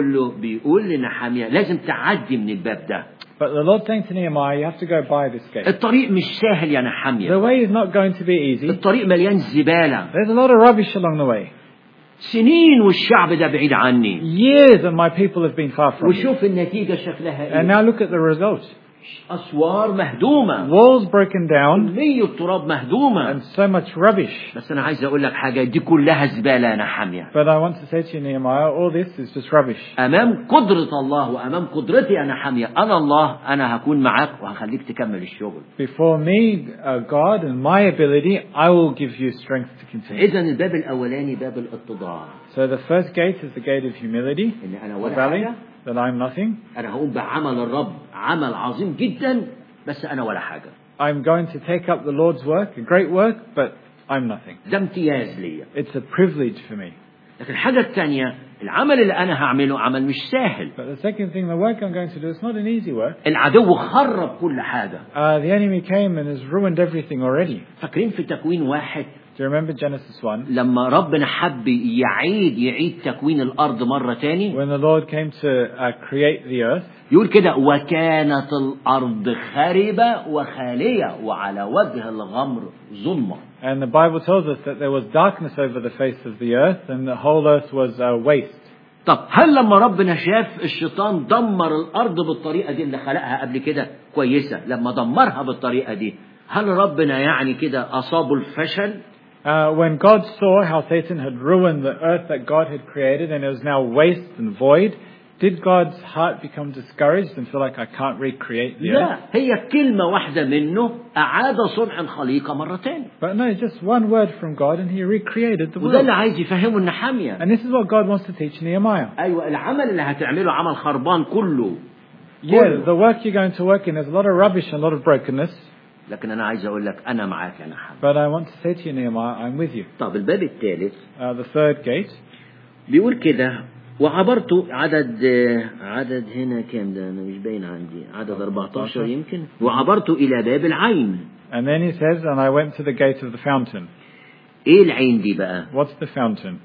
بيقول لنحمية لازم تعدي من الباب ده. But the Lord saying to Nehemiah, you have to go by this gate. الطريق مش سهل يا نحمية. The way is not going to be easy. الطريق مليان زبالة. There's a lot of rubbish along the way. سنين والشعب ده بعيد عني. Years and my people have been far from me. وشوف النتيجة شكلها ايه. And now look at the result. أسوار مهدومة. Walls broken down. كمية التراب مهدومة. And so much rubbish. بس أنا عايز أقول لك حاجة، دي كلها زبالة يا نحمية. But I want to say to you, Nehemiah, all this is just rubbish. أمام قدرة الله وأمام قدرتي يا نحمية، أنا الله، أنا هكون معاك وهخليك تكمل الشغل. Before me, God and my ability, I will give you strength to continue. إذا الباب الأولاني باب الاتضاع. So the first gate is the gate of humility. إن أنا ولا حاجة. That I'm nothing. أنا هقوم بعمل الرب عمل عظيم جدا، بس أنا ولا حاجة. I'm going to take up the Lord's work, a great work, but I'm nothing. ده امتياز ليا. It's a privilege for me. لكن الحاجة الثانية، العمل اللي أنا هعمله عمل مش سهل. But the second thing, the work I'm going to do, it's not an easy work. العدو خرب كل حاجة. The enemy came and has ruined everything already. فاكرين في تكوين 1؟ Do you remember Genesis 1? لما ربنا حب يعيد تكوين الأرض مرة تاني. When the Lord came to create the earth. يقول كده: وكانت الأرض خاربة وخالية وعلى وجه الغمر ظلمة. And the Bible tells us that there was darkness over the face of the earth and the whole earth was waste. طب هل لما ربنا شاف الشيطان دمر الأرض بالطريقة دي اللي خلقها قبل كده كويسة، لما دمرها بالطريقة دي، هل ربنا يعني كده أصابه الفشل؟ When God saw how Satan had ruined the earth that God had created and it was now waste and void, did God's heart become discouraged and feel like I can't recreate the earth? لا، هي كلمة واحدة منه أعاد صنع الخليقة مرة تانية. But no, just one word from God and He recreated the وده اللي world. عايز يفهمه النحمية. And this is what God wants to teach Nehemiah. أيوة، العمل اللي هتعمله عمل خربان كله. Yeah, the work you're going to work in, there's a lot of rubbish and a lot of brokenness. لكن أنا عايز أقول لك أنا معاك يا نحمية. But I want to say to you, Nehemiah, I'm with you. طب الباب الثالث. The third gate. بيقول كده: وعبرت عدد هنا كام ده؟ أنا مش باين عندي، عدد 14 يمكن. وعبرت إلى باب العين. And then he says, and I went to the gate of the fountain. إيه العين دي بقى؟ What's the fountain?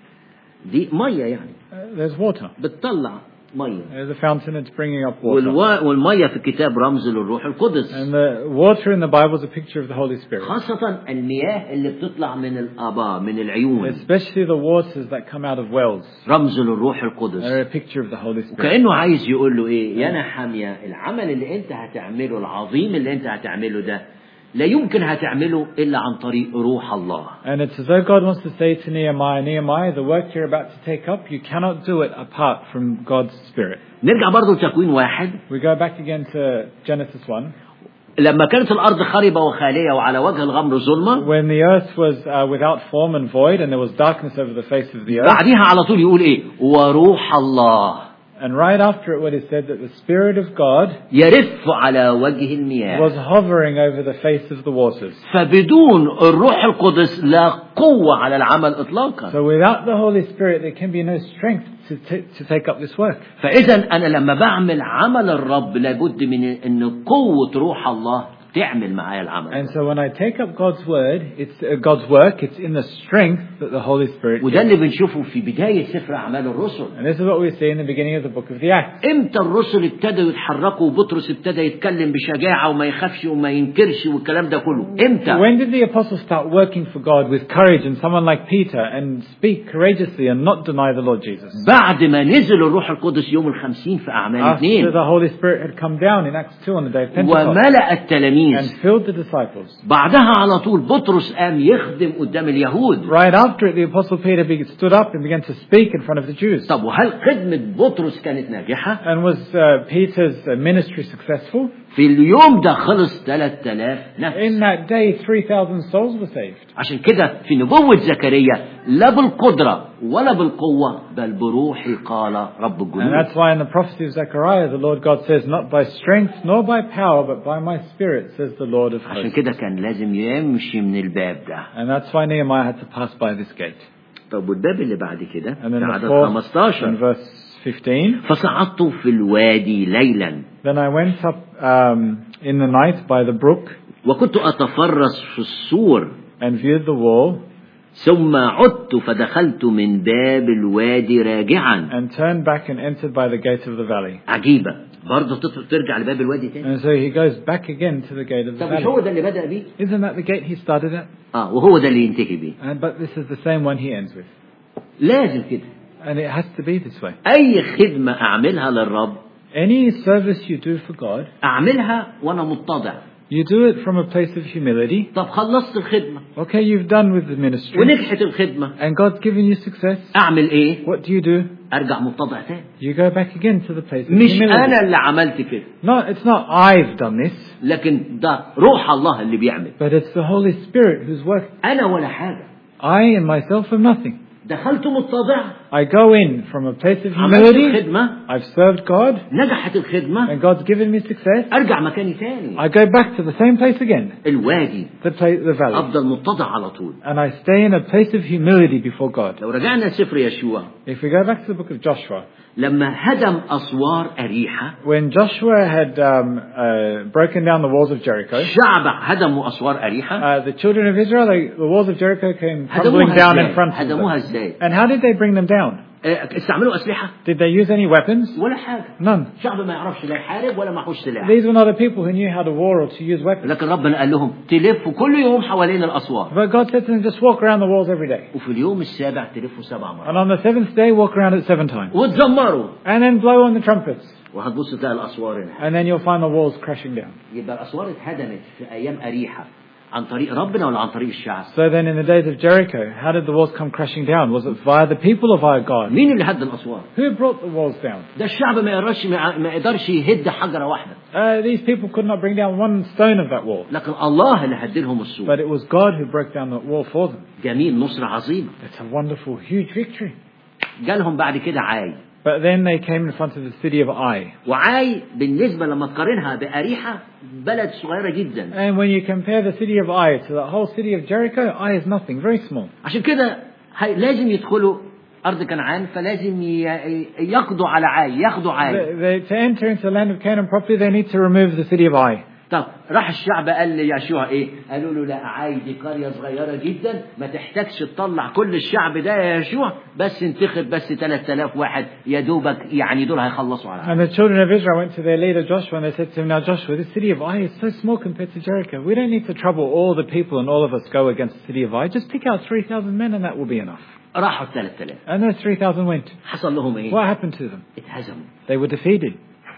دي مية يعني. There's water. بتطلع مية. There's a fountain that's bringing up water. والمية في الكتاب رمز للروح القدس. And the water in the Bible is a picture of the Holy Spirit. خاصة المياه اللي بتطلع من الآبار، من العيون. Especially the waters that come out of wells. رمز للروح القدس. They're a picture of the Holy Spirit. وكأنه عايز يقول له إيه؟ يا نحمية، العمل اللي أنت هتعمله العظيم اللي أنت هتعمله ده لا يمكن هتعمله إلا عن طريق روح الله. And it's as though God wants to say to Nehemiah, the work you're about to take up, you cannot do it apart from God's Spirit. نرجع برضو لتكوين 1. We go back again to Genesis 1. لما كانت الأرض خربة وخالية وعلى وجه الغمر ظلمة. When the earth was without form and void and there was darkness over the face of the earth. بعديها على طول يقول إيه؟ وروح الله. And right after it, what is said that the Spirit of God يرف على وجه المياه. was hovering over the face of the waters. فبدون الروح القدس لا قوة على العمل إطلاقا. So without the Holy Spirit, there can be no strength to take up this work. فإذا أنا لما بعمل عمل الرب لابد من إن قوة روح الله تعمل معايا العمل. And so when I take up God's word, it's God's work. It's in the strength that the Holy Spirit. وده اللي بنشوفه في بداية سفر أعمال الرسل. And this is what we see in the beginning of the book of the Acts. إمتى الرسل ابتدوا يتحركوا وبطرس ابتدى يتكلم بشجاعة وما يخافش وما ينكرش والكلام ده كله؟ إمتى؟ When did the apostles start working for God with courage and someone like Peter and speak courageously and not deny the Lord Jesus? بعد ما نزل الروح القدس يوم 50 في أعمال 2. After the Holy Spirit had come down in Acts 2 on the day of Pentecost. وملأ التلاميذ. And filled the disciples. بعدها على طول بطرس قام يخدم قدام اليهود. Right after it, the apostle Peter stood up and began to speak in front of the Jews. طب وهل خدمة بطرس كانت ناجحة؟ And was Peter's ministry successful? في اليوم ده خلص 3000 نفس. In that day, 3,000 souls were saved. عشان كده في نبوة زكريا لا بالقدرة ولا بالقوة بل بروحي قال رب الجنود. And that's why in the prophecy of Zechariah, the Lord God says, not by strength nor by power, but by my Spirit, says the Lord of hosts. عشان كده كان لازم يمشي من الباب ده. And that's why Nehemiah had to pass by this gate. طب والباب اللي بعد كده And then عدد the fourth, 15. in verse 15. فصعدت في الوادي ليلا Then I went up in the night by the brook وكنت أتفرس في السور and viewed the wall ثم عدت فدخلت من باب الوادي راجعا. and turned back and entered by the gate of the valley. عجيبة برضه ترجع لباب الوادي تاني. And so he goes back again to the gate of the طب مش هو valley. ده اللي بدأ بيه؟ Isn't that the gate he started at? وهو ده اللي ينتهي بيه. But this is the same one he ends with. لازم كده. And it has to be this way. أي خدمة أعملها للرب Any service you do for God, أعملها وأنا متضع. you do it from a place of humility. طب خلصت الخدمة Okay, you've done with the ministry. ونجحت الخدمة And God's given you success. أعمل إيه؟ What do you do? أرجع متضع تاني. You go back again to the place of مش humility. أنا اللي عملت كده. No, it's not I've done this. لكن ده روح الله اللي بيعمل. But it's the Holy Spirit who's working. أنا ولا حاجة. I and myself am nothing. دخلت متضع. I go in from a place of عملت humility. الخدمة. I've served God. نجحت الخدمة. And God's given me success. أرجع مكاني تاني. I go back to the same place again. الوادي. The valley. أفضل متضع على طول. And I stay in a place of humility before God. لو رجعنا سفر يشوع. If we go back to the book of Joshua. لما هدم أسوار أريحة. When Joshua had broken down the walls of Jericho. شعب هدموا أسوار أريحة. The children of Israel, the walls of Jericho came crumbling down in front of them. هدموها إزاي؟ And how did they bring them down? استعملوا أسلحة؟ Did they use any weapons? ولا حاجة. None. شعب ما يعرفش لا يحارب ولا معهوش سلاح. These were not the people who knew how to war or to use weapons. لكن ربنا قال لهم تلفوا كل يوم حوالين الأسوار. But God said to them, just walk around the walls every day. وفي اليوم السابع تلفوا 7 مرات. And on the 7th day, walk around it 7 times. وتزمروا. And then blow on the trumpets. وهتبص تلاقي الأسوار انهدمت. And then you'll find the walls crashing down. يبقى الأسوار اتهدمت في أيام أريحة عن طريق ربنا ولا عن طريق الشعب؟ So then in the days of Jericho, how did the walls come crashing down? Was it via the people or via God? مين اللي هد الأسوار؟ Who brought the walls down? ده الشعب ما يقدرش يهد حجرة واحدة. These people could not bring down one stone of that wall. لكن الله اللي هد لهم السور. But it was God who broke down the wall for them. جميل نصرة عظيمة. It's a wonderful, huge victory. جالهم بعد كده عاي. But then they came in front of the city of Ai. وعاي بالنسبة لما تقارنها بأريحة بلد صغيرة جدا. And when you compare the city of Ai to the whole city of Jericho, Ai is nothing, very small. عشان كده لازم يدخلوا أرض كنعان فلازم يقضوا على عاي ياخدوا عاي. To enter into the land of Canaan properly, they need to remove the city of Ai. طب راح الشعب قال ليشوع ايه؟ قالوا له لا عاي دي قرية صغيرة جدا ما تحتاجش تطلع كل الشعب ده يا يشوع بس انتخب بس 3000 واحد يا دوبك يعني دول هيخلصوا على And the children of Israel went to their leader Joshua and they said to him, now Joshua, this city of Ai is so small compared to Jericho. We don't need to trouble all the people and all of us go against the city of Ai. Just pick out 3,000 men and that will be enough. راحوا 3000. And those 3,000 went. حصل لهم ايه؟ What happened to them? اتهزموا. They were defeated.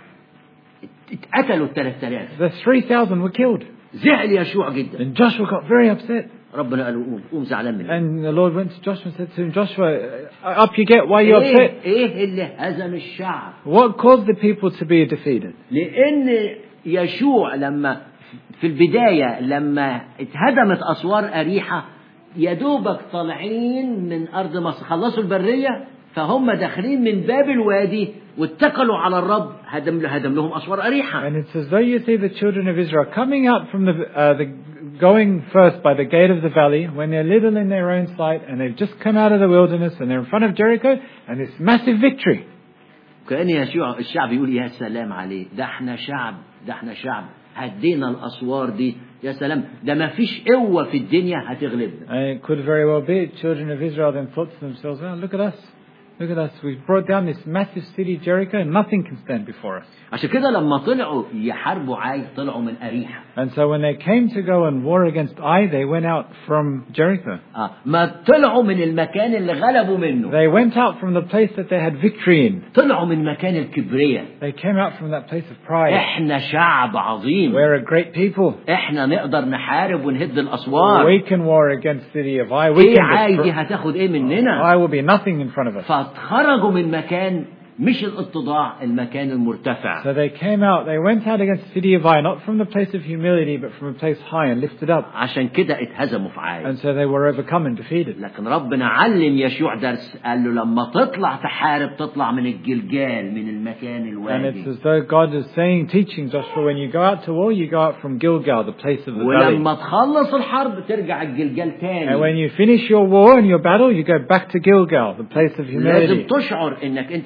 اتقتلوا 3000. The 3,000 were killed. زعل يشوع جدا. And Joshua got very upset. ربنا قال له قوم زعلان مني. And the Lord went to Joshua and said to him, Joshua, up you get, why are you upset? ايه اللي هزم الشعب؟ What caused the people to be defeated? لأن يشوع لما في البداية لما اتهدمت أسوار أريحة يا دوبك طالعين من أرض مصر خلصوا البرية فهم داخلين من باب الوادي واتكلوا على الرب هدم لهم أسوار أريحة. And it's as though you see the children of Israel coming out from the going first by the gate of the valley when they're little in their own sight and they've just come out of the wilderness and they're in front of Jericho and this massive victory. كأن يشوع الشعب يقول يا سلام عليه ده احنا شعب هدينا الأسوار دي يا سلام ده ما فيش قوة في الدنيا هتغلبنا. And it could very well be children of Israel then thought to themselves, well, look at us. We've brought down this massive city Jericho and nothing can stand before us. عشان كده لما طلعوا يحاربوا عاي طلعوا من أريحة. And so when they came to go and war against Ai, they went out from Jericho. ما طلعوا من المكان اللي غلبوا منه. They went out from the place that they had victory in. طلعوا من مكان الكبرياء. They came out from that place of pride. احنا شعب عظيم. We're a great people. احنا نقدر نحارب ونهد الأسوار. We can war against the city of Ai. ايه عاي دي هتاخد ايه مننا؟ Ai will be nothing in front of us. فخرجوا من مكان مش الاتضاع المكان المرتفع. So they came out, they went out against the city of Ai, not from the place of humility, but from a place high and lifted up. عشان كده اتهزموا في عاي. And so they were overcome and defeated. لكن ربنا علم يشوع درس قال له لما تطلع تحارب تطلع من الجلجال من المكان And الوادي. it's as though God is saying, teaching Joshua, when you go out to war, you go out from Gilgal, the place of the valley. ولما تخلص الحرب ترجع الجلجال And تاني. when you finish your war and your battle, you go back to Gilgal, the place of لازم humility. تشعر انك انت غلبان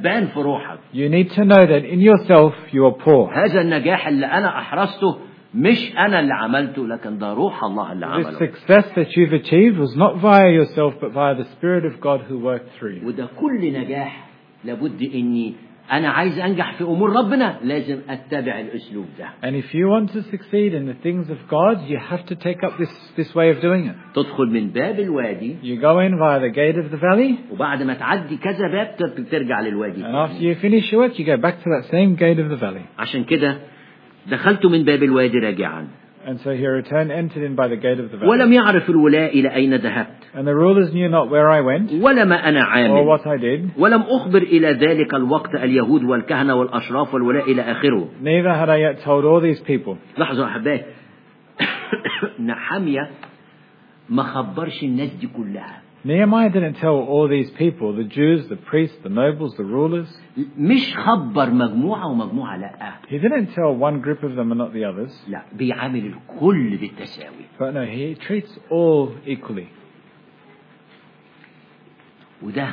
غلبان في روحك. You need to know that in yourself you are poor. هذا النجاح اللي أنا أحرزته مش أنا اللي عملته، لكن ده روح الله اللي This عمله. success that you've achieved was not via yourself, but via the Spirit of God who worked through you. وده كل نجاح لابد إني أنا عايز أنجح في أمور ربنا لازم أتبع الأسلوب ده. And if you want to succeed in the things of God, you have to take up this way of doing it. تدخل من باب الوادي، You go in via the gate of the valley, وبعد ما تعدي كذا باب ترجع للوادي. and after you finish your work, you go back to that same gate of the valley. عشان كده دخلت من باب الوادي راجعا. And so he returned, entered in by the gate of the valley. ولم يعرف الولاء إلى أين ذهبت. And the rulers knew not where I went, ولا ما أنا or عامل. what I did. ولم أخبر إلى ذلك الوقت اليهود والكهنة والأشراف والولاء إلى آخره. Neither had I yet told all these people. لحظة أحبائي. نحمية ما خبرش الناس دي كلها. Nehemiah didn't tell all these people, the Jews, the priests, the nobles, the rulers. مش خبر مجموعة ومجموعة لأ. He didn't tell one group of them and not the others. لا، بيعامل الكل بالتساوي. But no, he treats all equally. وده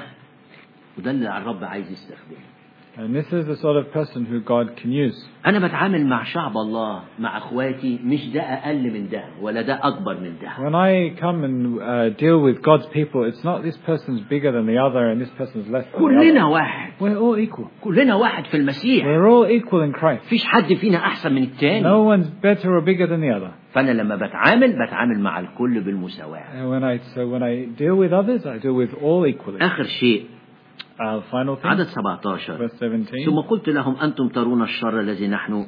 اللي الرب عايز يستخدمه. And this is the sort of person who God can use. أنا بتعامل مع شعب الله، مع أخواتي، مش ده أقل من ده ولا ده أكبر من ده. When I come and deal with God's people, it's not this person's bigger than the other and this person's less than the كلنا other. واحد. We're all equal. كلنا واحد في المسيح. We're all equal in Christ. مفيش حد فينا أحسن من التاني. No one's better or bigger than the other. فأنا لما بتعامل مع الكل بالمساواة. And when I deal with others, I deal with all equally. آخر شيء Final thing, عدد 17. verse 17. ثم قلت لهم أنتم ترون الشر الذي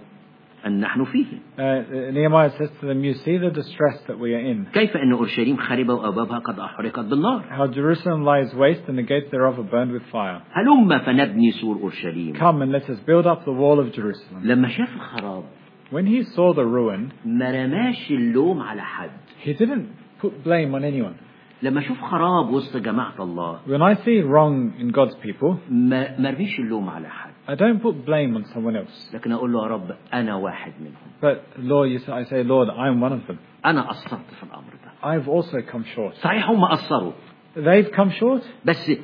نحن فيه. Nehemiah says to them, you see the distress that we are in. كيف أن أورشليم خربة وأبوابها قد أحرقت بالنار. How Jerusalem lies waste and the gates thereof are burned with fire. هلم فنبني سور أورشليم. Come and let us build up the wall of Jerusalem. لما شاف الخراب When he saw the ruin, ما رماش اللوم على حد. he didn't put blame on anyone. لما أشوف خراب وسط جماعة الله When I see wrong in God's people, ما رميش اللوم على حد. I don't put blame on someone else. لكن أقول له يا رب أنا واحد منهم. But Lord, I say, Lord, I'm one of them. أنا قصرت في الأمر ده. I've also come short. صحيح هم قصروا. They've come short. بس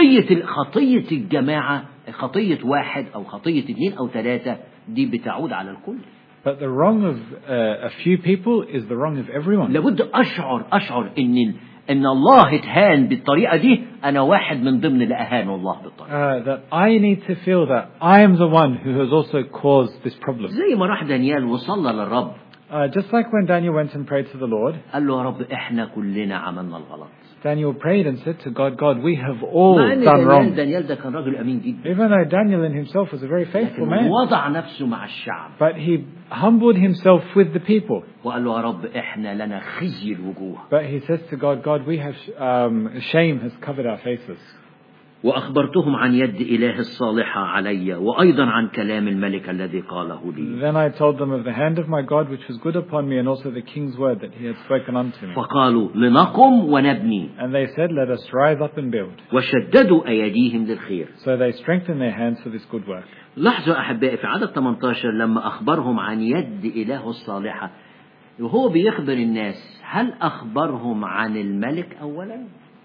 خطية الجماعة، خطية واحد أو خطية اثنين أو ثلاثة دي بتعود على الكل. But the wrong of a few people is the wrong of everyone. لابد أشعر إن الله اتهان بالطريقة دي، أنا واحد من ضمن اللي أهانوا الله بالطريقة. That I need to feel that I am the one who has also caused this problem. زي ما راح دانيال وصلى للرب. Just like when Daniel went and prayed to the Lord. قال له يا رب إحنا كلنا عملنا الغلط. Daniel prayed and said to God, God, we have all مع إن done wrong. دانيال ده كان راجل أمين جدا. Even though Daniel in himself was a very faithful man. وضع نفسه مع الشعب. But he humbled himself with the people. وقال له يا رب إحنا لنا خزي الوجوه. But he says to God, God, we have shame has covered our faces. وأخبرتهم عن يد إله الصالحة علي وأيضا عن كلام الملك الذي قاله لي. Then I told them of the hand of my God which was good upon me and also the king's word that he had spoken unto me. فقالوا لنقم ونبني. And they said, let us rise up and build. وشددوا أيديهم للخير. So they strengthened their hands for this good work. لاحظوا أحبائي في عدد 18 لما أخبرهم عن يد إله الصالحة وهو بيخبر الناس، هل أخبرهم عن الملك أولا؟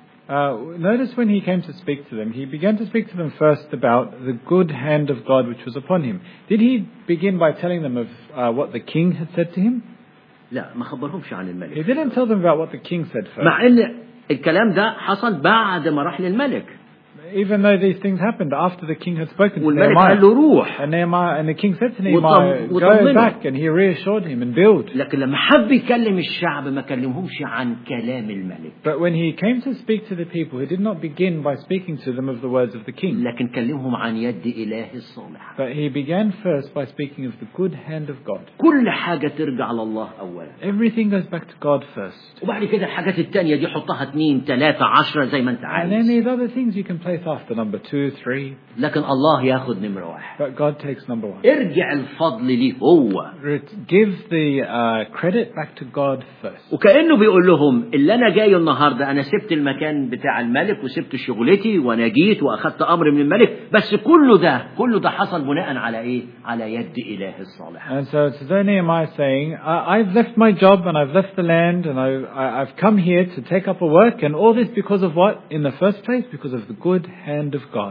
Notice when he came to speak to them, he began to speak to them first about the good hand of God which was upon him. Did he begin by telling them of what the king had said to him? لا، ما خبرهمش عن الملك. He didn't tell them about what the king said first. مع إن الكلام ده حصل بعد ما راح للملك. Even though these things happened after the king had spoken to والملك قال له روح. And the king said to Nehemiah, go back, and he reassured him and build. لكن لما حب يكلم الشعب ما كلمهمش عن كلام الملك. But when he came to speak to the people, he did not begin by speaking to them of the words of the king. لكن كلمهم عن يد إله الصالح. But he began first by speaking of the good hand of God. كل حاجة ترجع لله أولا. Everything goes back to God first. وبعد كده الحاجات التانية دي حطها 2 3 10 زي ما أنت عايز. And then these other things you can place after number 2, 3. لكن الله ياخد نمرة 1. But God takes number 1. ارجع الفضل ليه هو. Give the credit back to God first. وكأنه بيقول لهم اللي أنا جاي النهاردة أنا سبت المكان بتاع الملك وسبت شغلتي وأنا جيت وأخذت أمر من الملك، بس كله ده حصل بناء على إيه؟ على يد إله الصالح. And so today Nehemiah is saying, I've left my job and I've left the land and I've come here to take up a work, and all this because of what? In the first place, because of the good hand of God.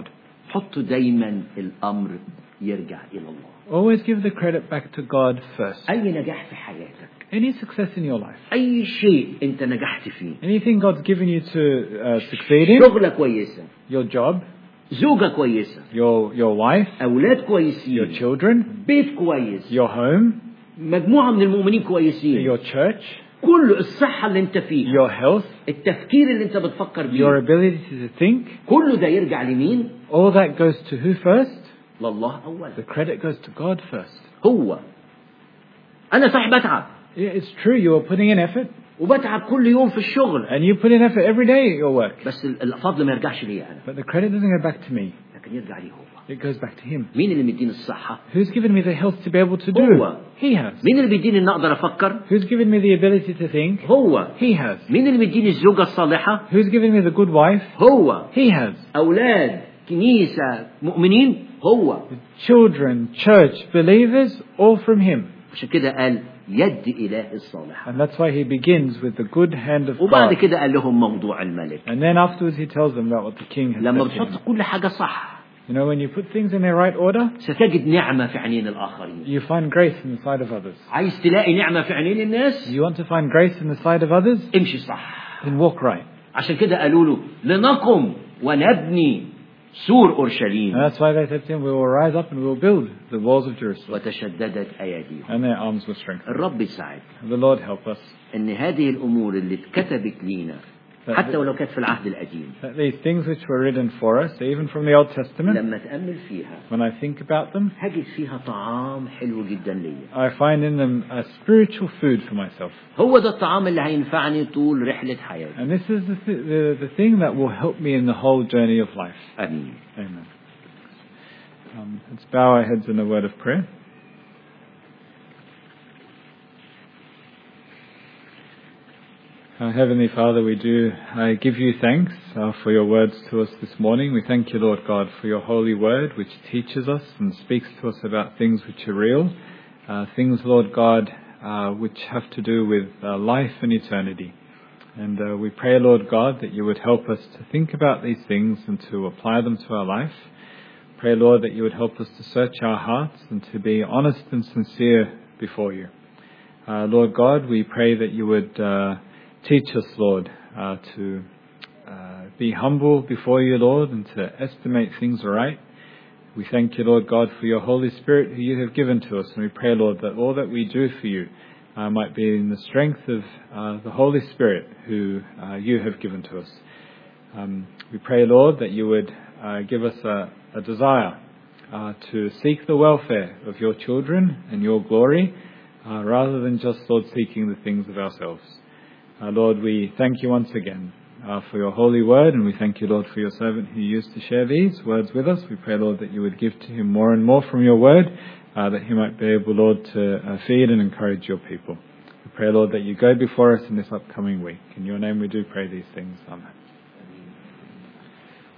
حطوا دايما الأمر يرجع إلى الله. Always give the credit back to God first. أي نجاح في حياتك، Any success in your life, أي شيء أنت نجحت فيه، anything God's given you to succeed in, شغلة كويسة، your job, زوجة كويسة، your wife, أولاد your كويسين، children, بيت كويس، your home, مجموعة من المؤمنين كويسين، your church, كل الصحة اللي أنت فيها، your health, التفكير اللي أنت بتفكر your بيه، ability to think, كله ده يرجع لمين؟ all that goes to who first? لله أولا. The credit goes to God first. هو أنا صح بتعب Yeah, it's true, you are putting in effort, وبتعب كل يوم في الشغل، and you put in effort every day at your work. بس الفضل ما يرجعش ليا أنا، But the credit doesn't go back to me. لكن يرجع ليه هو. It goes back to Him. مين اللي مديني الصحة؟ Who's given me the health to be able to do? هو. He has. مين اللي بيديني إن أقدر أفكر؟ Who's given me the ability to think? هو. He has. مين اللي بيديني الزوجة الصالحة؟ Who's given me the good wife? هو. He has. أولاد، كنيسة، مؤمنين، هو. Children, church, believers, all from Him. عشان كده قال يد إله الصالحة. And that's why He begins with the good hand of وبعد God. كده قال لهم موضوع الملك. And then afterwards He tells them about what the king has لما said to him. بتحط كل حاجة صح You know, when you put things in their right order, ستجد نعمة في عينين الآخرين. you find grace in the sight of others. عايز تلاقي نعمة في عينين الناس؟ You want to find grace in the sight of others? امشي صح. Then walk right. عشان كده قالوا له لنقم ونبني سور أورشليم. And that's why they said to him, we will rise up and we will build the walls of Jerusalem. وتشددت أيديهم. And their arms were strengthened. الرب يساعد The Lord help us. إن هذه الأمور اللي اتكتبت لينا حتى ولو كانت في العهد القديم That these things which were written for us, even from the Old Testament, لما تأمل فيها when I think about them, هجد فيها طعام حلو جدا ليا. I find in them a spiritual food for myself. هو ده الطعام اللي هينفعني طول رحلة حياتي. And this is the thing that will help me in the whole journey of life. آمين. Amen. Let's bow our heads in a word of prayer. Heavenly Father, we do give you thanks for your words to us this morning. We thank you, Lord God, for your holy word, which teaches us and speaks to us about things which are real, things, Lord God, which have to do with life and eternity. And we pray, Lord God, that you would help us to think about these things and to apply them to our life. Pray, Lord, that you would help us to search our hearts and to be honest and sincere before you. Lord God, we pray that you would teach us, Lord, to be humble before you, Lord, and to estimate things aright. We thank you, Lord God, for your Holy Spirit who you have given to us. And we pray, Lord, that all that we do for you might be in the strength of the Holy Spirit who you have given to us. We pray, Lord, that you would give us a desire to seek the welfare of your children and your glory, rather than just, Lord, seeking the things of ourselves. Lord, we thank you once again for your holy word, and we thank you, Lord, for your servant who used to share these words with us. We pray, Lord, that you would give to him more and more from your word, that he might be able, Lord, to feed and encourage your people. We pray, Lord, that you go before us in this upcoming week. In your name we do pray these things. Amen.